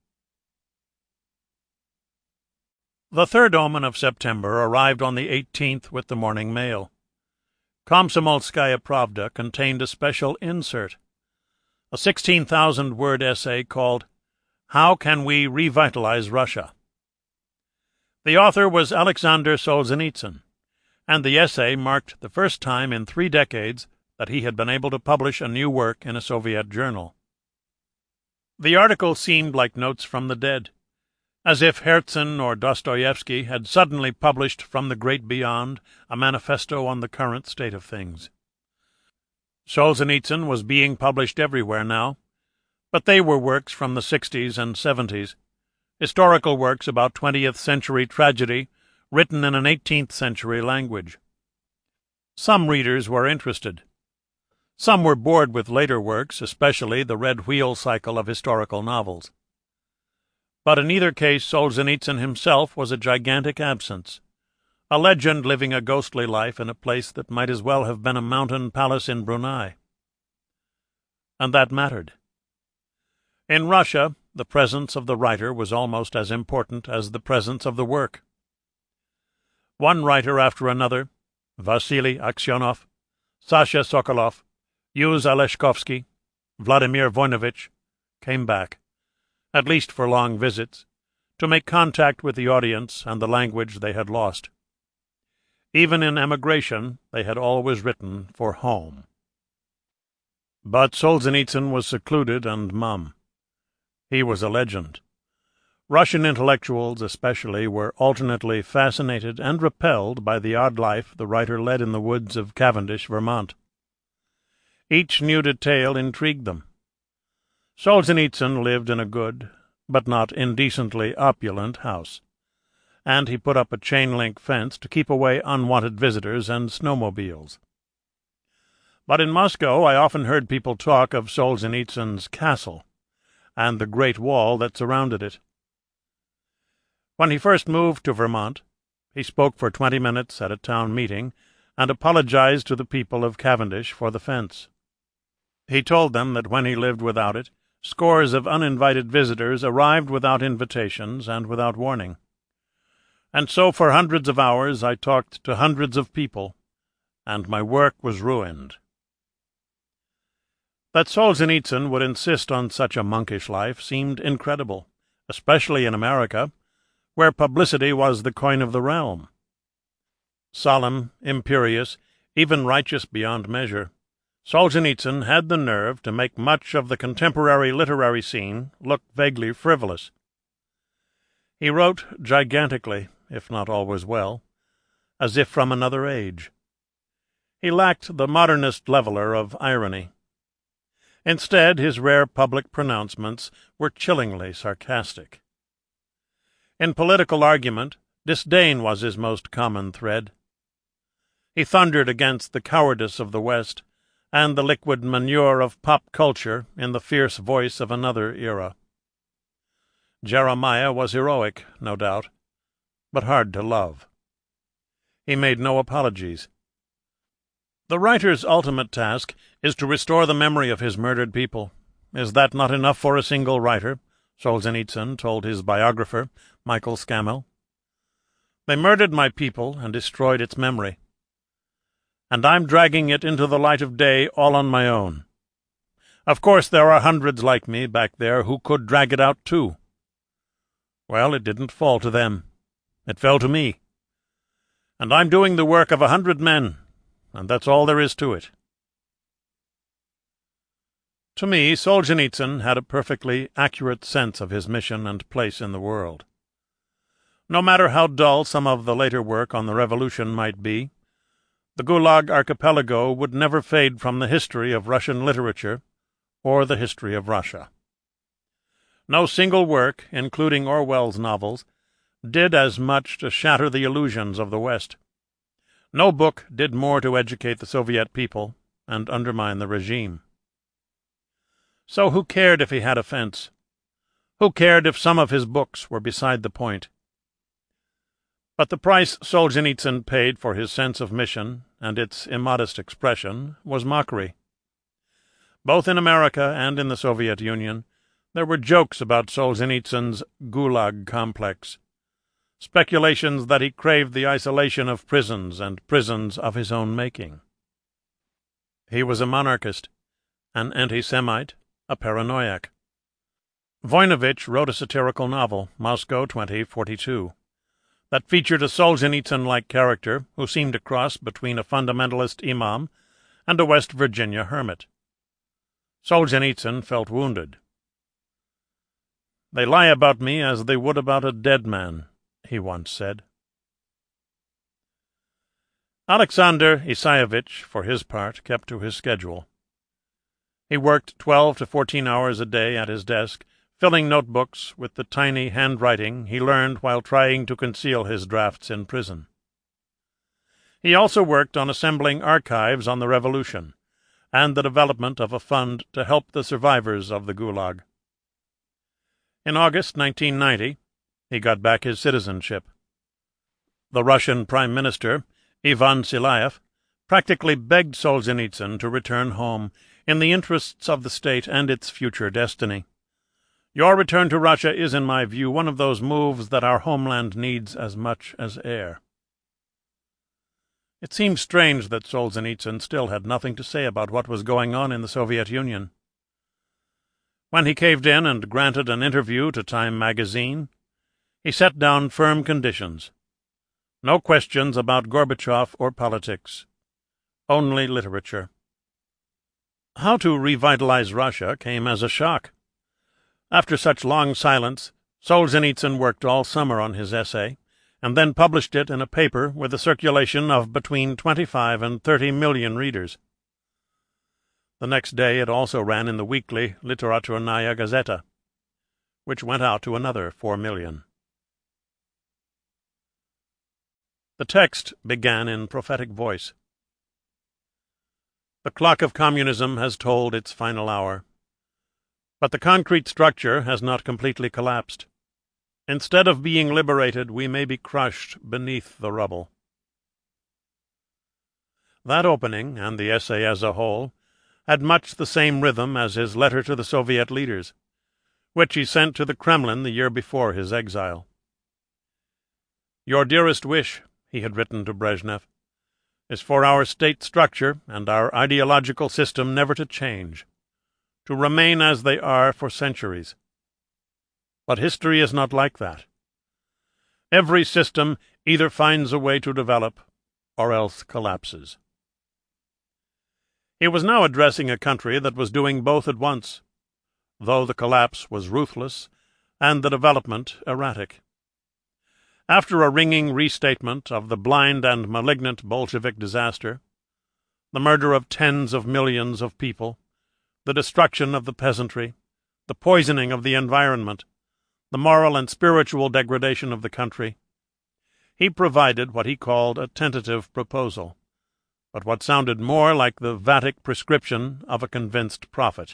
The third omen of September arrived on the eighteenth with the morning mail. Komsomolskaya Pravda contained a special insert, a sixteen thousand word essay called How Can We Revitalize Russia? The author was Alexander Solzhenitsyn, and the essay marked the first time in three decades that he had been able to publish a new work in a Soviet journal. The article seemed like notes from the dead, as if Herzen or Dostoevsky had suddenly published from the great beyond a manifesto on the current state of things. Solzhenitsyn was being published everywhere now, but they were works from the sixties and seventies, historical works about twentieth-century tragedy written in an eighteenth-century language. Some readers were interested. Some were bored with later works, especially the Red Wheel cycle of historical novels. But in either case Solzhenitsyn himself was a gigantic absence, a legend living a ghostly life in a place that might as well have been a mountain palace in Brunei. And that mattered. In Russia, the presence of the writer was almost as important as the presence of the work. One writer after another, Vasily Aksionov, Sasha Sokolov, Yuz Aleshkovsky, Vladimir Voinovich, came back, at least for long visits, to make contact with the audience and the language they had lost. Even in emigration, they had always written for home. But Solzhenitsyn was secluded and mum. He was a legend. Russian intellectuals, especially, were alternately fascinated and repelled by the odd life the writer led in the woods of Cavendish, Vermont. Each new detail intrigued them. Solzhenitsyn lived in a good, but not indecently opulent house, and he put up a chain-link fence to keep away unwanted visitors and snowmobiles. But in Moscow I often heard people talk of Solzhenitsyn's castle, and the great wall that surrounded it. When he first moved to Vermont, he spoke for twenty minutes at a town meeting and apologized to the people of Cavendish for the fence. He told them that when he lived without it, scores of uninvited visitors arrived without invitations and without warning. And so for hundreds of hours I talked to hundreds of people, and my work was ruined. That Solzhenitsyn would insist on such a monkish life seemed incredible, especially in America, where publicity was the coin of the realm. Solemn, imperious, even righteous beyond measure, Solzhenitsyn had the nerve to make much of the contemporary literary scene look vaguely frivolous. He wrote gigantically, if not always well, as if from another age. He lacked the modernist leveler of irony. Instead, his rare public pronouncements were chillingly sarcastic. In political argument, disdain was his most common thread. He thundered against the cowardice of the West and the liquid manure of pop culture in the fierce voice of another era. Jeremiah was heroic, no doubt, but hard to love. He made no apologies. The writer's ultimate task is to restore the memory of his murdered people. Is that not enough for a single writer? Solzhenitsyn told his biographer, Michael Scammell. They murdered my people and destroyed its memory. And I'm dragging it into the light of day all on my own. Of course there are hundreds like me back there who could drag it out too. Well, it didn't fall to them. It fell to me. And I'm doing the work of a hundred men, and that's all there is to it. To me, Solzhenitsyn had a perfectly accurate sense of his mission and place in the world. No matter how dull some of the later work on the Revolution might be, the Gulag Archipelago would never fade from the history of Russian literature or the history of Russia. No single work, including Orwell's novels, did as much to shatter the illusions of the West. No book did more to educate the Soviet people and undermine the regime. So who cared if he had a fence? Who cared if some of his books were beside the point? But the price Solzhenitsyn paid for his sense of mission and its immodest expression was mockery. Both in America and in the Soviet Union, there were jokes about Solzhenitsyn's Gulag complex, speculations that he craved the isolation of prisons and prisons of his own making. He was a monarchist, an anti-Semite, a paranoiac. Voinovich wrote a satirical novel, Moscow twenty forty-two, that featured a Solzhenitsyn-like character who seemed a cross between a fundamentalist imam and a West Virginia hermit. Solzhenitsyn felt wounded. "They lie about me as they would about a dead man," he once said. Alexander Isayevich, for his part, kept to his schedule. He worked twelve to fourteen hours a day at his desk, filling notebooks with the tiny handwriting he learned while trying to conceal his drafts in prison. He also worked on assembling archives on the Revolution and the development of a fund to help the survivors of the Gulag. In August nineteen ninety, he got back his citizenship. The Russian Prime Minister, Ivan Silayev, practically begged Solzhenitsyn to return home in the interests of the state and its future destiny. Your return to Russia is, in my view, one of those moves that our homeland needs as much as air. It seems strange that Solzhenitsyn still had nothing to say about what was going on in the Soviet Union. When he caved in and granted an interview to Time magazine, He set down firm conditions. No questions about Gorbachev or politics. Only literature. How to revitalize Russia came as a shock. After such long silence, Solzhenitsyn worked all summer on his essay, and then published it in a paper with a circulation of between twenty-five and thirty million readers. The next day it also ran in the weekly Literaturnaya Gazeta, which went out to another four million. The text began in prophetic voice. The clock of communism has tolled its final hour, but the concrete structure has not completely collapsed. Instead of being liberated, we may be crushed beneath the rubble. That opening, and the essay as a whole, had much the same rhythm as his letter to the Soviet leaders, which he sent to the Kremlin the year before his exile. "Your dearest wish," he had written to Brezhnev, "is for our state structure and our ideological system never to change, to remain as they are for centuries. But history is not like that. Every system either finds a way to develop or else collapses." He was now addressing a country that was doing both at once, though the collapse was ruthless and the development erratic. After a ringing restatement of the blind and malignant Bolshevik disaster, the murder of tens of millions of people, the destruction of the peasantry, the poisoning of the environment, the moral and spiritual degradation of the country, he provided what he called a tentative proposal, but what sounded more like the Vatic prescription of a convinced prophet.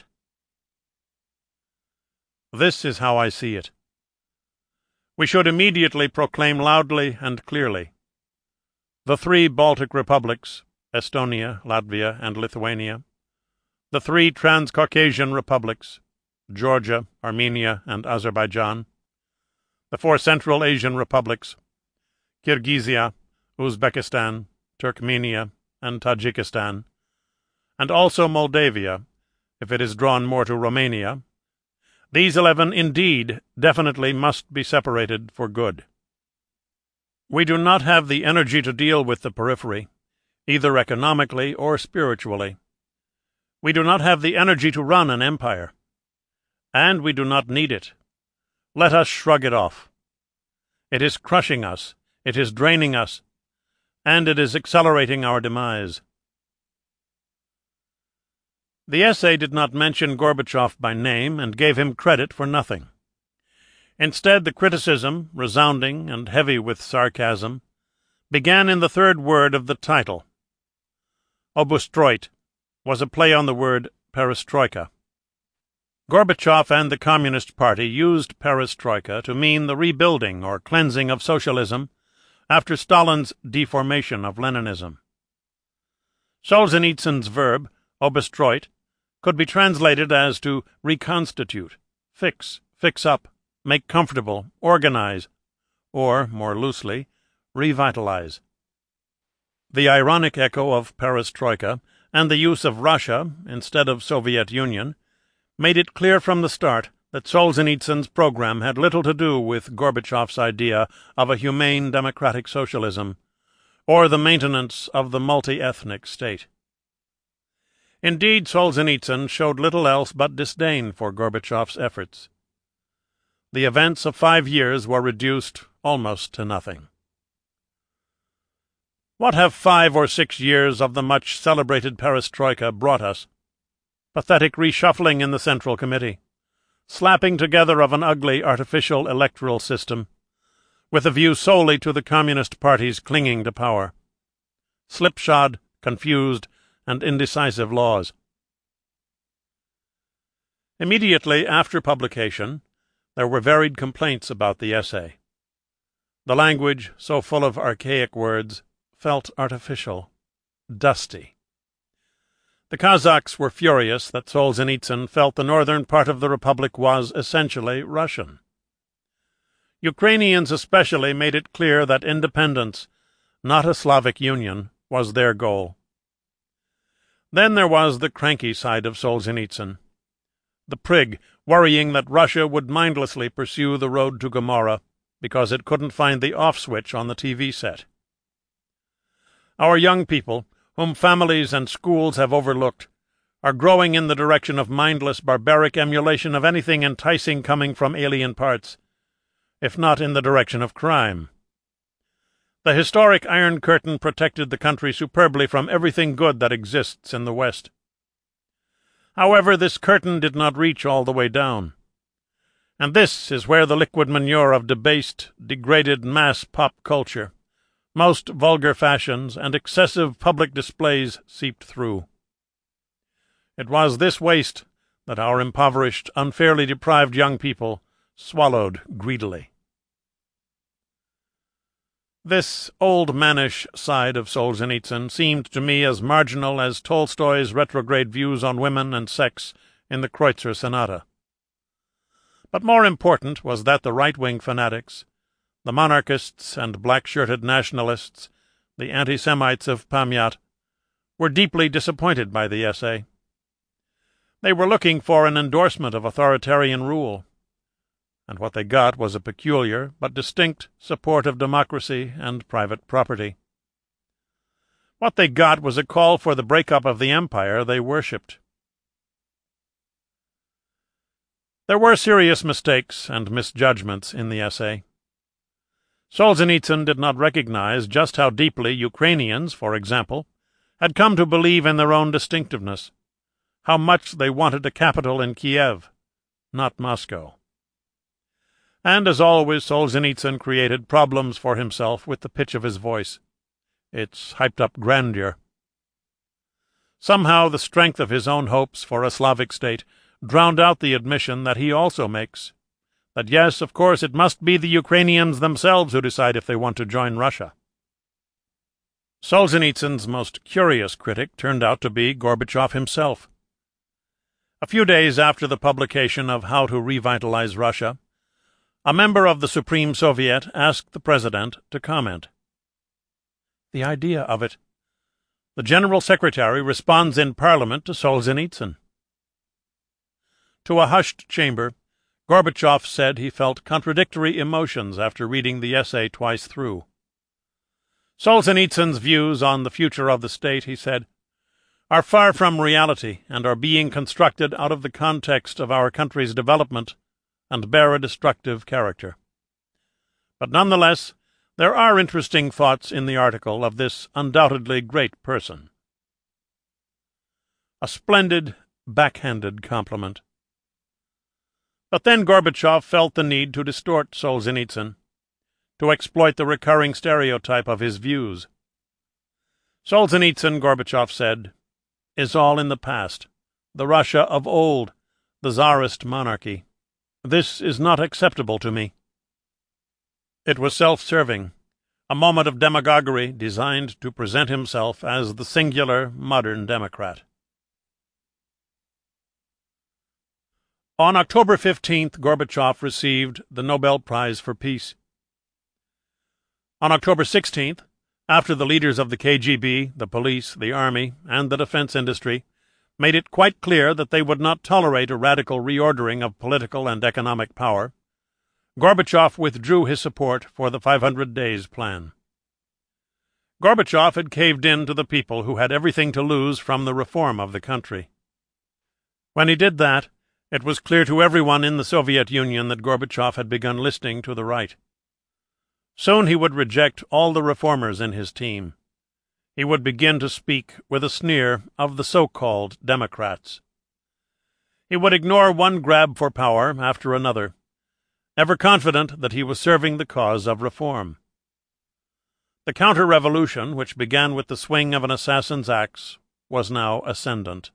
This is how I see it. We should immediately proclaim loudly and clearly: the three Baltic republics, Estonia, Latvia, and Lithuania, the three Transcaucasian republics, Georgia, Armenia, and Azerbaijan, the four Central Asian republics, Kyrgyzia, Uzbekistan, Turkmenia, and Tajikistan, and also Moldavia, if it is drawn more to Romania, these eleven indeed definitely must be separated for good. We do not have the energy to deal with the periphery, either economically or spiritually. We do not have the energy to run an empire, and we do not need it. Let us shrug it off. It is crushing us, it is draining us, and it is accelerating our demise. The essay did not mention Gorbachev by name and gave him credit for nothing. Instead, the criticism, resounding and heavy with sarcasm, began in the third word of the title. Obustroit was a play on the word perestroika. Gorbachev and the Communist Party used perestroika to mean the rebuilding or cleansing of socialism after Stalin's deformation of Leninism. Solzhenitsyn's verb, obustroit, could be translated as to reconstitute, fix, fix up, make comfortable, organize, or, more loosely, revitalize. The ironic echo of perestroika and the use of Russia instead of Soviet Union made it clear from the start that Solzhenitsyn's program had little to do with Gorbachev's idea of a humane democratic socialism, or the maintenance of the multi-ethnic state. Indeed, Solzhenitsyn showed little else but disdain for Gorbachev's efforts. The events of five years were reduced almost to nothing. What have five or six years of the much celebrated perestroika brought us? Pathetic reshuffling in the Central Committee, slapping together of an ugly artificial electoral system, with a view solely to the Communist Party's clinging to power, slipshod, confused, and indecisive laws. Immediately after publication, there were varied complaints about the essay. The language, so full of archaic words, felt artificial, dusty. The Kazakhs were furious that Solzhenitsyn felt the northern part of the republic was essentially Russian. Ukrainians especially made it clear that independence, not a Slavic union, was their goal. Then there was the cranky side of Solzhenitsyn, the prig worrying that Russia would mindlessly pursue the road to Gomorrah, because it couldn't find the off switch on the T V set. Our young people, whom families and schools have overlooked, are growing in the direction of mindless, barbaric emulation of anything enticing coming from alien parts, if not in the direction of crime. The historic Iron Curtain protected the country superbly from everything good that exists in the West. However, this curtain did not reach all the way down. And this is where the liquid manure of debased, degraded mass pop culture, most vulgar fashions, and excessive public displays seeped through. It was this waste that our impoverished, unfairly deprived young people swallowed greedily. This old mannish side of Solzhenitsyn seemed to me as marginal as Tolstoy's retrograde views on women and sex in the Kreutzer Sonata. But more important was that the right-wing fanatics, the monarchists and black-shirted nationalists, the anti-Semites of Pamyat, were deeply disappointed by the essay. They were looking for an endorsement of authoritarian rule, and what they got was a peculiar but distinct support of democracy and private property. What they got was a call for the breakup of the empire they worshipped. There were serious mistakes and misjudgments in the essay. Solzhenitsyn did not recognize just how deeply Ukrainians, for example, had come to believe in their own distinctiveness, how much they wanted a capital in Kiev, not Moscow. And as always, Solzhenitsyn created problems for himself with the pitch of his voice, its hyped-up grandeur. Somehow the strength of his own hopes for a Slavic state drowned out the admission that he also makes, that yes, of course, it must be the Ukrainians themselves who decide if they want to join Russia. Solzhenitsyn's most curious critic turned out to be Gorbachev himself. A few days after the publication of How to Revitalize Russia, a member of the Supreme Soviet asked the President to comment. The idea of it. The General Secretary responds in Parliament to Solzhenitsyn. To a hushed chamber, Gorbachev said he felt contradictory emotions after reading the essay twice through. Solzhenitsyn's views on the future of the state, he said, are far from reality and are being constructed out of the context of our country's development and bear a destructive character. But nonetheless, there are interesting thoughts in the article of this undoubtedly great person. A splendid, backhanded compliment. But then Gorbachev felt the need to distort Solzhenitsyn, to exploit the recurring stereotype of his views. Solzhenitsyn, Gorbachev said, is all in the past, the Russia of old, the Tsarist monarchy. This is not acceptable to me. It was self-serving, a moment of demagoguery designed to present himself as the singular modern democrat. On October fifteenth, Gorbachev received the Nobel Prize for Peace. On October sixteenth, after the leaders of the K G B, the police, the army, and the defense industry made it quite clear that they would not tolerate a radical reordering of political and economic power, Gorbachev withdrew his support for the five hundred days plan. Gorbachev had caved in to the people who had everything to lose from the reform of the country. When he did that, it was clear to everyone in the Soviet Union that Gorbachev had begun listening to the right. Soon he would reject all the reformers in his team. He would begin to speak with a sneer of the so-called Democrats. He would ignore one grab for power after another, ever confident that he was serving the cause of reform. The counter-revolution, which began with the swing of an assassin's axe, was now ascendant.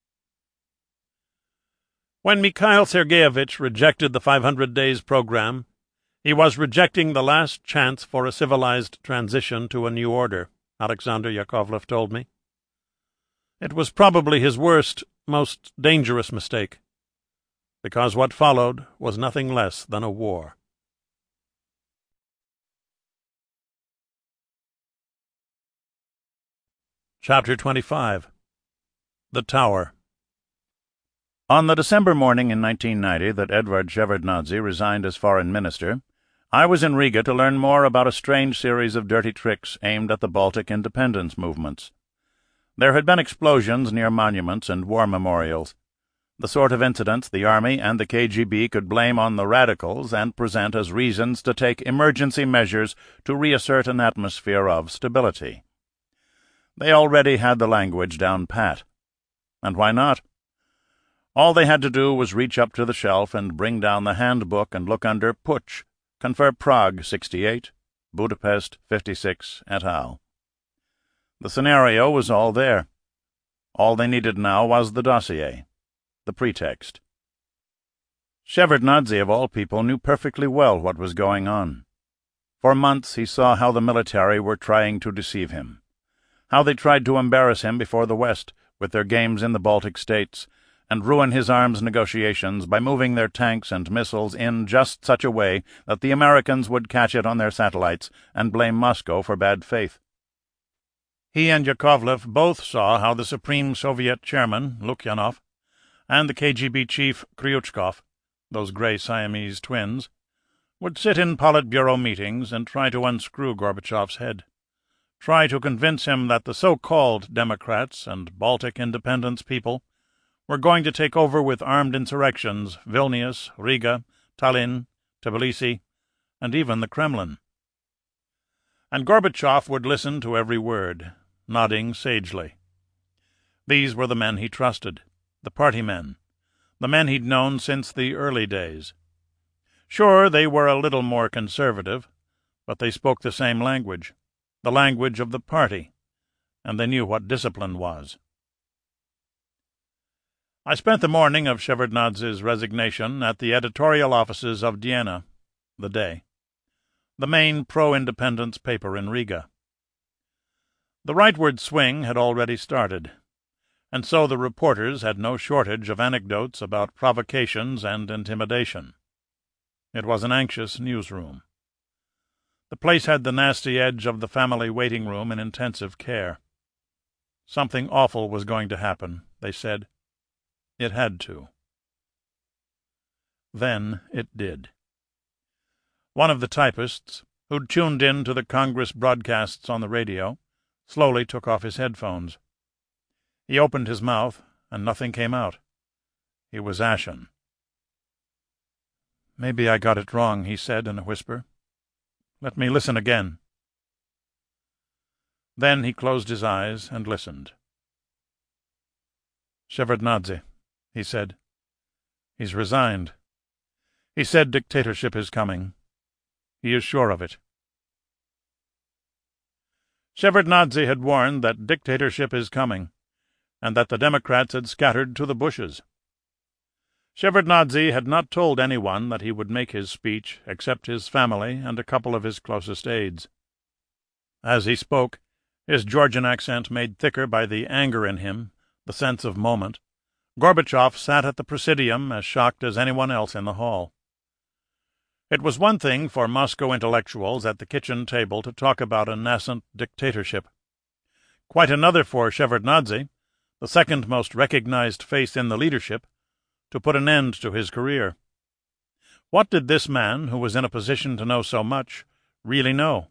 When Mikhail Sergeyevich rejected the five hundred days program, he was rejecting the last chance for a civilized transition to a new order, Alexander Yakovlev told me. It was probably his worst, most dangerous mistake, because what followed was nothing less than a war. Chapter twenty-five. The Tower. On the December morning in nineteen ninety that Edvard Shevardnadze resigned as foreign minister, I was in Riga to learn more about a strange series of dirty tricks aimed at the Baltic independence movements. There had been explosions near monuments and war memorials, the sort of incidents the Army and the K G B could blame on the radicals and present as reasons to take emergency measures to reassert an atmosphere of stability. They already had the language down pat. And why not? All they had to do was reach up to the shelf and bring down the handbook and look under Putsch, confer Prague sixty-eight, Budapest fifty-six, et al. The scenario was all there. All they needed now was the dossier, the pretext. Shevardnadze, of all people, knew perfectly well what was going on. For months he saw how the military were trying to deceive him, how they tried to embarrass him before the West with their games in the Baltic states, and ruin his arms negotiations by moving their tanks and missiles in just such a way that the Americans would catch it on their satellites and blame Moscow for bad faith. He and Yakovlev both saw how the Supreme Soviet Chairman, Lukyanov, and the K G B chief, Kryuchkov, those grey Siamese twins, would sit in Politburo meetings and try to unscrew Gorbachev's head, try to convince him that the so-called Democrats and Baltic independence people were going to take over with armed insurrections Vilnius, Riga, Tallinn, Tbilisi, and even the Kremlin. And Gorbachev would listen to every word, nodding sagely. These were the men he trusted, the party men, the men he'd known since the early days. Sure, they were a little more conservative, but they spoke the same language, the language of the party, and they knew what discipline was. I spent the morning of Shevardnadze's resignation at the editorial offices of Diena, The Day, the main pro-independence paper in Riga. The rightward swing had already started, and so the reporters had no shortage of anecdotes about provocations and intimidation. It was an anxious newsroom. The place had the nasty edge of the family waiting room in intensive care. Something awful was going to happen, they said. It had to. Then it did. One of the typists, who'd tuned in to the Congress broadcasts on the radio, slowly took off his headphones. He opened his mouth, and nothing came out. He was ashen. "Maybe I got it wrong," he said in a whisper. "Let me listen again." Then he closed his eyes and listened. "Shevardnadze," he said. "He's resigned. He said dictatorship is coming. He is sure of it." Shevardnadze had warned that dictatorship is coming, and that the Democrats had scattered to the bushes. Shevardnadze had not told anyone that he would make his speech except his family and a couple of his closest aides. As he spoke, his Georgian accent made thicker by the anger in him, the sense of moment, Gorbachev sat at the Presidium as shocked as anyone else in the hall. It was one thing for Moscow intellectuals at the kitchen table to talk about a nascent dictatorship. Quite another for Shevardnadze, the second most recognized face in the leadership, to put an end to his career. What did this man, who was in a position to know so much, really know?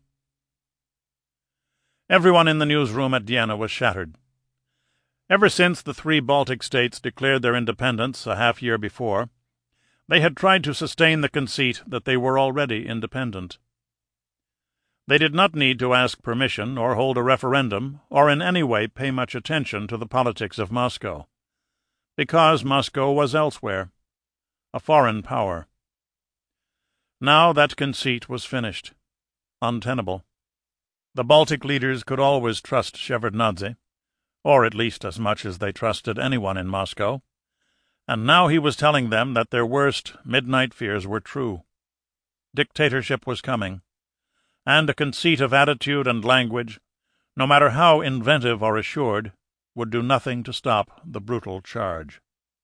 Everyone in the newsroom at Diena was shattered. Ever since the three Baltic states declared their independence a half-year before, they had tried to sustain the conceit that they were already independent. They did not need to ask permission or hold a referendum or in any way pay much attention to the politics of Moscow, because Moscow was elsewhere, a foreign power. Now that conceit was finished, untenable. The Baltic leaders could always trust Shevardnadze, or at least as much as they trusted anyone in Moscow, and now he was telling them that their worst midnight fears were true. Dictatorship was coming, and a conceit of attitude and language, no matter how inventive or assured, would do nothing to stop the brutal charge.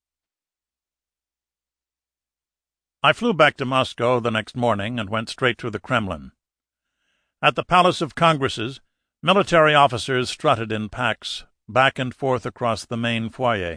I flew back to Moscow the next morning and went straight to the Kremlin. At the Palace of Congresses, military officers strutted in packs, back and forth across the main foyer.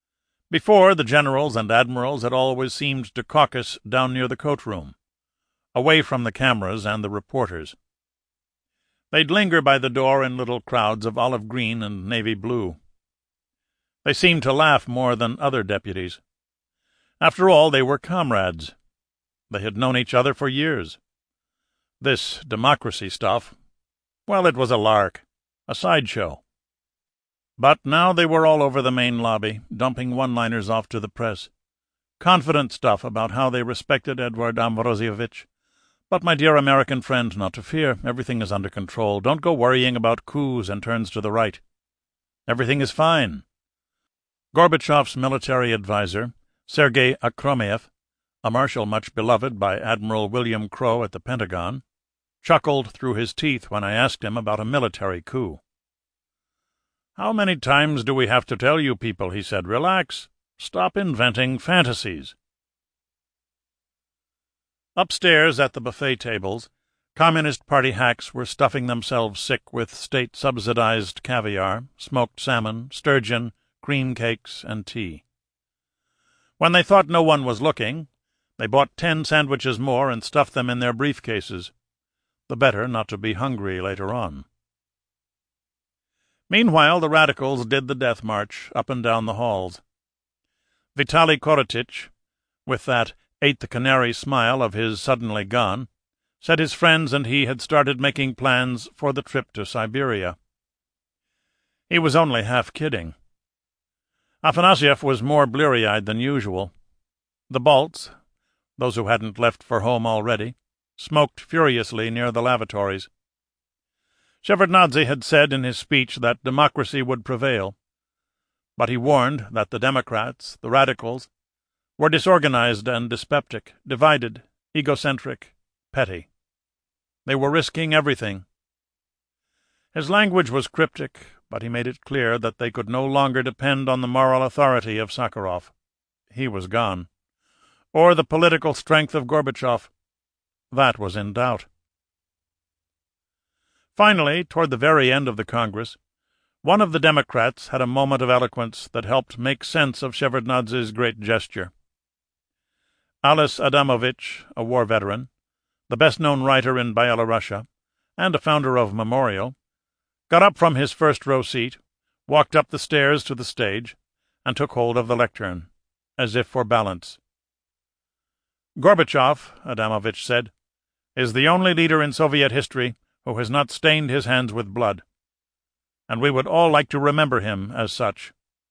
Before, the generals and admirals had always seemed to caucus down near the coat-room. away from the cameras and the reporters. They'd linger by the door in little crowds of olive green and navy blue. They seemed to laugh more than other deputies. After all, they were comrades. They had known each other for years. This democracy stuff, well, it was a lark, a sideshow. But now they were all over the main lobby, dumping one-liners off to the press. Confident stuff about how they respected Edward Ambrosievich. But, my dear American friend, not to fear. Everything is under control. Don't go worrying about coups and turns to the right. Everything is fine. Gorbachev's military adviser, Sergei Akhromeyev, a marshal much beloved by Admiral William Crowe at the Pentagon, chuckled through his teeth when I asked him about a military coup. "How many times do we have to tell you people," he said, "relax. Stop inventing fantasies." Upstairs at the buffet tables, Communist Party hacks were stuffing themselves sick with state-subsidized caviar, smoked salmon, sturgeon, cream cakes, and tea. When they thought no one was looking, they bought ten sandwiches more and stuffed them in their briefcases, the better not to be hungry later on. Meanwhile, the radicals did the death march up and down the halls. Vitaly Korotich, with that ate-the-canary smile of his suddenly gone, said his friends and he had started making plans for the trip to Siberia. He was only half kidding. Afanasyev was more bleary-eyed than usual. The Balts, those who hadn't left for home already, smoked furiously near the lavatories. Shevardnadze had said in his speech that democracy would prevail, but he warned that the Democrats, the radicals, were disorganized and dyspeptic, divided, egocentric, petty. They were risking everything. His language was cryptic, but he made it clear that they could no longer depend on the moral authority of Sakharov. He was gone. Or the political strength of Gorbachev. That was in doubt. Finally, toward the very end of the Congress, one of the Democrats had a moment of eloquence that helped make sense of Shevardnadze's great gesture. Ales Adamovich, a war veteran, the best-known writer in Byelorussia, and a founder of Memorial, got up from his first-row seat, walked up the stairs to the stage, and took hold of the lectern, as if for balance. "Gorbachev," Adamovich said, "is the only leader in Soviet history who has not stained his hands with blood, and we would all like to remember him as such."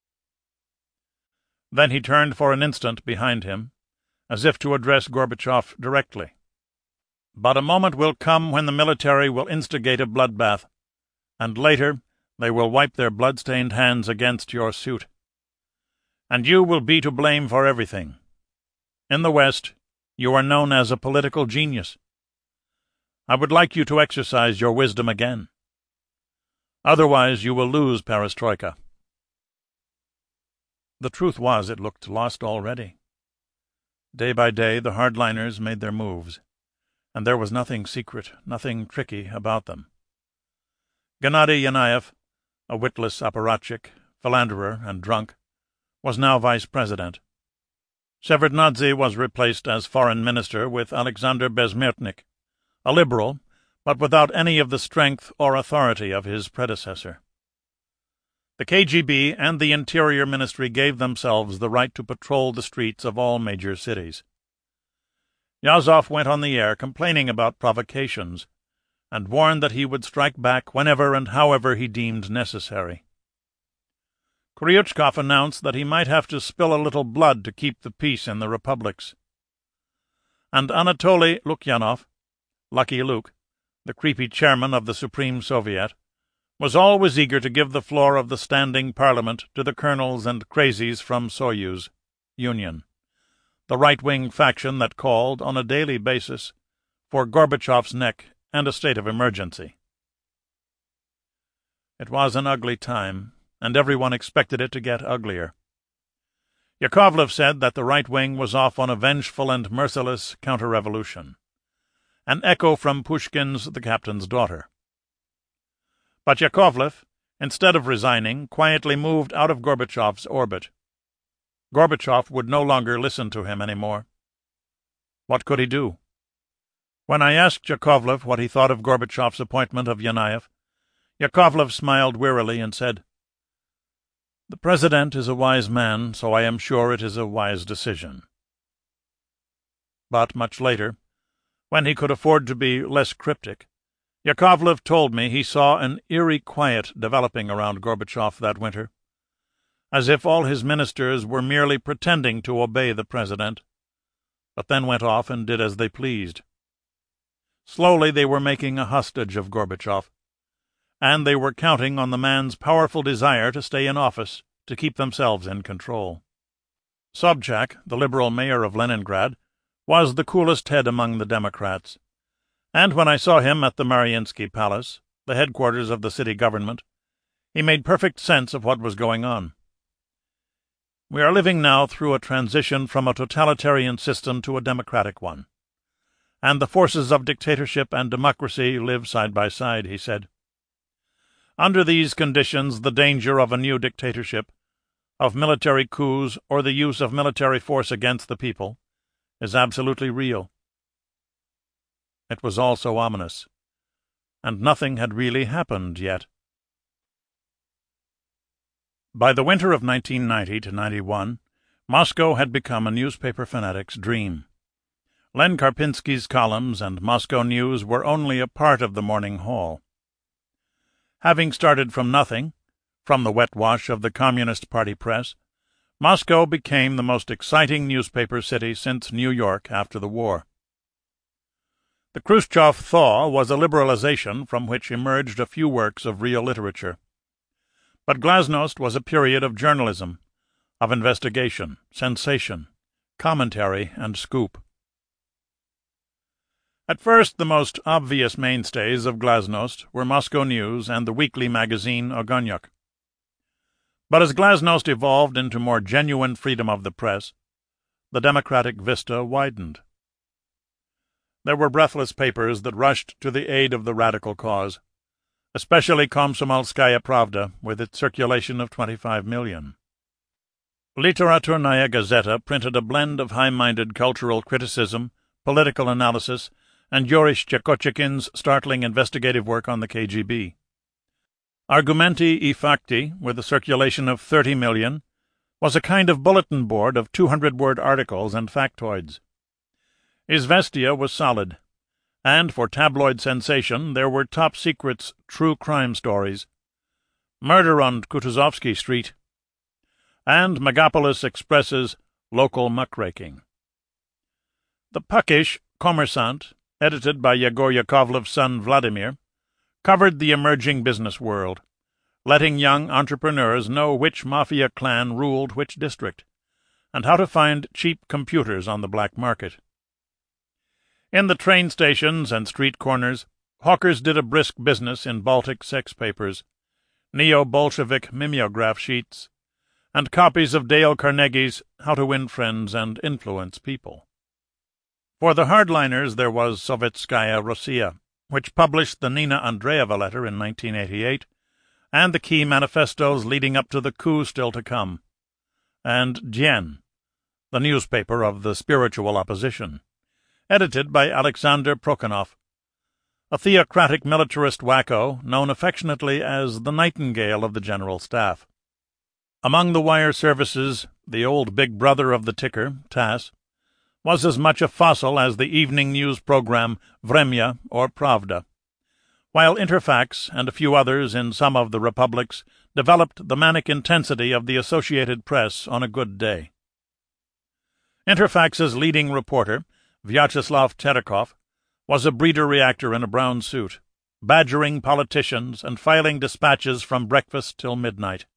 Then he turned for an instant behind him, as if to address Gorbachev directly. "But a moment will come when the military will instigate a bloodbath, and later they will wipe their blood-stained hands against your suit. And you will be to blame for everything. In the West, you are known as a political genius. I would like you to exercise your wisdom again. Otherwise you will lose perestroika." The truth was it looked lost already. Day by day the hardliners made their moves, and there was nothing secret, nothing tricky about them. Gennady Yanayev, a witless apparatchik, philanderer, and drunk, was now vice president. Shevardnadze was replaced as foreign minister with Alexander Bezmirtnik, a liberal, but without any of the strength or authority of his predecessor. The K G B and the Interior Ministry gave themselves the right to patrol the streets of all major cities. Yazov went on the air complaining about provocations, and warned that he would strike back whenever and however he deemed necessary. Kryuchkov announced that he might have to spill a little blood to keep the peace in the republics. And Anatoly Lukyanov, Lucky Luke, the creepy chairman of the Supreme Soviet, was always eager to give the floor of the standing parliament to the colonels and crazies from Soyuz, Union, the right-wing faction that called, on a daily basis, for Gorbachev's neck and a state of emergency. It was an ugly time, and everyone expected it to get uglier. Yakovlev said that the right wing was off on a vengeful and merciless counter-revolution, an echo from Pushkin's The Captain's Daughter. But Yakovlev, instead of resigning, quietly moved out of Gorbachev's orbit. Gorbachev would no longer listen to him any more. What could he do? When I asked Yakovlev what he thought of Gorbachev's appointment of Yanayev, Yakovlev smiled wearily and said, "The President is a wise man, so I am sure it is a wise decision." But much later, when he could afford to be less cryptic, Yakovlev told me he saw an eerie quiet developing around Gorbachev that winter, as if all his ministers were merely pretending to obey the President, but then went off and did as they pleased. Slowly they were making a hostage of Gorbachev, and they were counting on the man's powerful desire to stay in office to keep themselves in control. Sobchak, the liberal mayor of Leningrad, was the coolest head among the Democrats, and when I saw him at the Mariinsky Palace, the headquarters of the city government, he made perfect sense of what was going on. We are living now through a transition from a totalitarian system to a democratic one, and the forces of dictatorship and democracy live side by side, he said. Under these conditions, the danger of a new dictatorship, of military coups or the use of military force against the people, is absolutely real. It was all so ominous, and nothing had really happened yet. By the winter of nineteen ninety to ninety-one, Moscow had become a newspaper fanatic's dream. Len Karpinski's columns and Moscow News were only a part of the morning haul. Having started from nothing, from the wet-wash of the Communist Party press, Moscow became the most exciting newspaper city since New York after the war. The Khrushchev thaw was a liberalization from which emerged a few works of real literature. But Glasnost was a period of journalism, of investigation, sensation, commentary, and scoop. At first the most obvious mainstays of Glasnost were Moscow News and the weekly magazine Ogonyok. But as Glasnost evolved into more genuine freedom of the press, the democratic vista widened. There were breathless papers that rushed to the aid of the radical cause, especially Komsomolskaya Pravda, with its circulation of twenty-five million. Literaturnaya Gazeta printed a blend of high-minded cultural criticism, political analysis, and Yuri Shchekochikin's startling investigative work on the K G B. Argumenti I Fakti, with a circulation of thirty million, was a kind of bulletin board of two hundred word articles and factoids. Izvestia was solid, and for tabloid sensation there were Top Secret's true crime stories, Murder on Kutuzovsky Street, and Megapolis Express's local muckraking. The puckish Kommersant, edited by Yegor Yakovlev's son Vladimir, covered the emerging business world, letting young entrepreneurs know which mafia clan ruled which district, and how to find cheap computers on the black market. In the train stations and street corners, hawkers did a brisk business in Baltic sex papers, neo-Bolshevik mimeograph sheets, and copies of Dale Carnegie's How to Win Friends and Influence People. For the hardliners there was Sovetskaya Rossiya, which published the Nina Andreeva letter in nineteen eighty-eight, and the key manifestos leading up to the coup still to come, and Dien, the newspaper of the spiritual opposition, edited by Alexander Prokhanov, a theocratic militarist wacko known affectionately as the Nightingale of the General Staff. Among the wire services, the old big brother of the ticker, TASS, was as much a fossil as the evening news program Vremya or Pravda, while Interfax and a few others in some of the republics developed the manic intensity of the Associated Press on a good day. Interfax's leading reporter, Vyacheslav Terikov, was a breeder reactor in a brown suit, badgering politicians and filing dispatches from breakfast till midnight.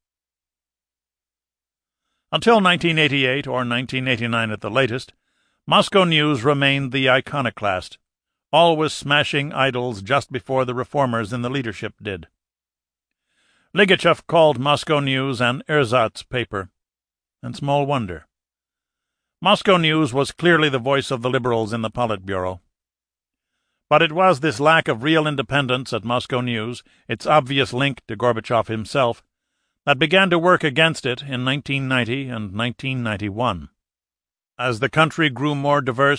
Until nineteen eighty-eight or nineteen eighty-nine at the latest, Moscow News remained the iconoclast, always smashing idols just before the reformers in the leadership did. Ligachev called Moscow News an ersatz paper, and small wonder. Moscow News was clearly the voice of the liberals in the Politburo. But it was this lack of real independence at Moscow News, its obvious link to Gorbachev himself, that began to work against it in nineteen ninety and nineteen ninety-one. As the country grew more diverse,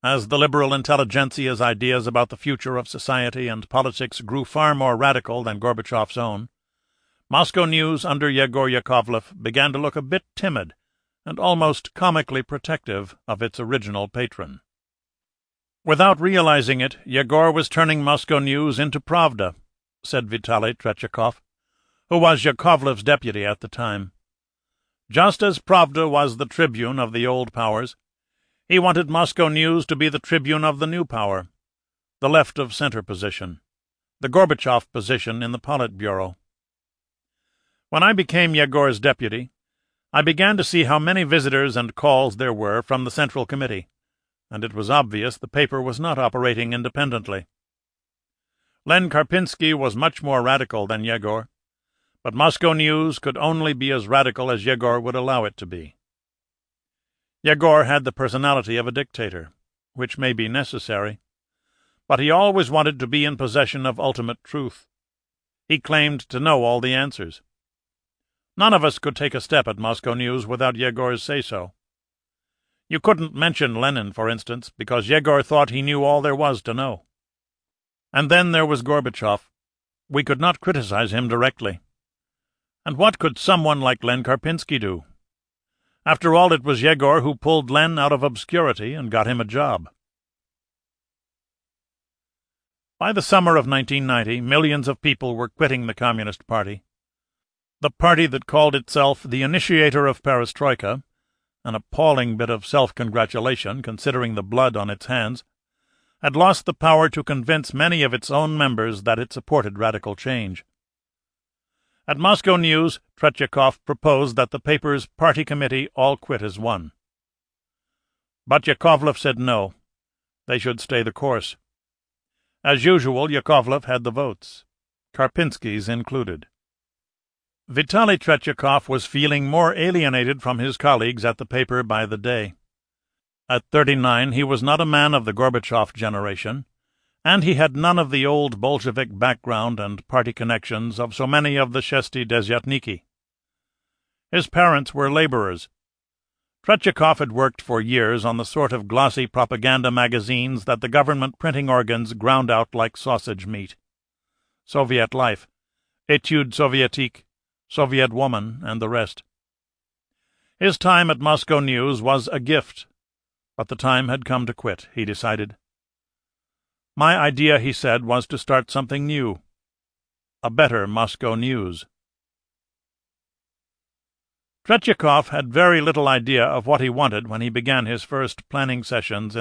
As the liberal intelligentsia's ideas about the future of society and politics grew far more radical than Gorbachev's own, Moscow News under Yegor Yakovlev began to look a bit timid and almost comically protective of its original patron. Without realizing it, Yegor was turning Moscow News into Pravda, said Vitaly Tretiakov, who was Yakovlev's deputy at the time. Just as Pravda was the tribune of the old powers, he wanted Moscow News to be the tribune of the new power, the left-of-center position, the Gorbachev position in the Politburo. When I became Yegor's deputy, I began to see how many visitors and calls there were from the Central Committee, and it was obvious the paper was not operating independently. Len Karpinski was much more radical than Yegor, but Moscow News could only be as radical as Yegor would allow it to be. Yegor had the personality of a dictator, which may be necessary, but he always wanted to be in possession of ultimate truth. He claimed to know all the answers. None of us could take a step at Moscow News without Yegor's say-so. You couldn't mention Lenin, for instance, because Yegor thought he knew all there was to know. And then there was Gorbachev. We could not criticize him directly. And what could someone like Len Karpinski do? After all, it was Yegor who pulled Len out of obscurity and got him a job. By the summer of nineteen ninety, millions of people were quitting the Communist Party. The party that called itself the initiator of perestroika, an appalling bit of self-congratulation considering the blood on its hands, had lost the power to convince many of its own members that it supported radical change. At Moscow News, Tretiakov proposed that the paper's party committee all quit as one. But Yakovlev said no. They should stay the course. As usual, Yakovlev had the votes, Karpinski's included. Vitaly Tretiakov was feeling more alienated from his colleagues at the paper by the day. At thirty-nine, he was not a man of the Gorbachev generation, and he had none of the old Bolshevik background and party connections of so many of the Shesty Desyatniki. His parents were laborers. Tretiakov had worked for years on the sort of glossy propaganda magazines that the government printing organs ground out like sausage meat. Soviet Life, Etude Soviétique, Soviet Woman, and the rest. His time at Moscow News was a gift, but the time had come to quit, he decided. My idea, he said, was to start something new, a better Moscow News. Tretiakov had very little idea of what he wanted when he began his first planning sessions in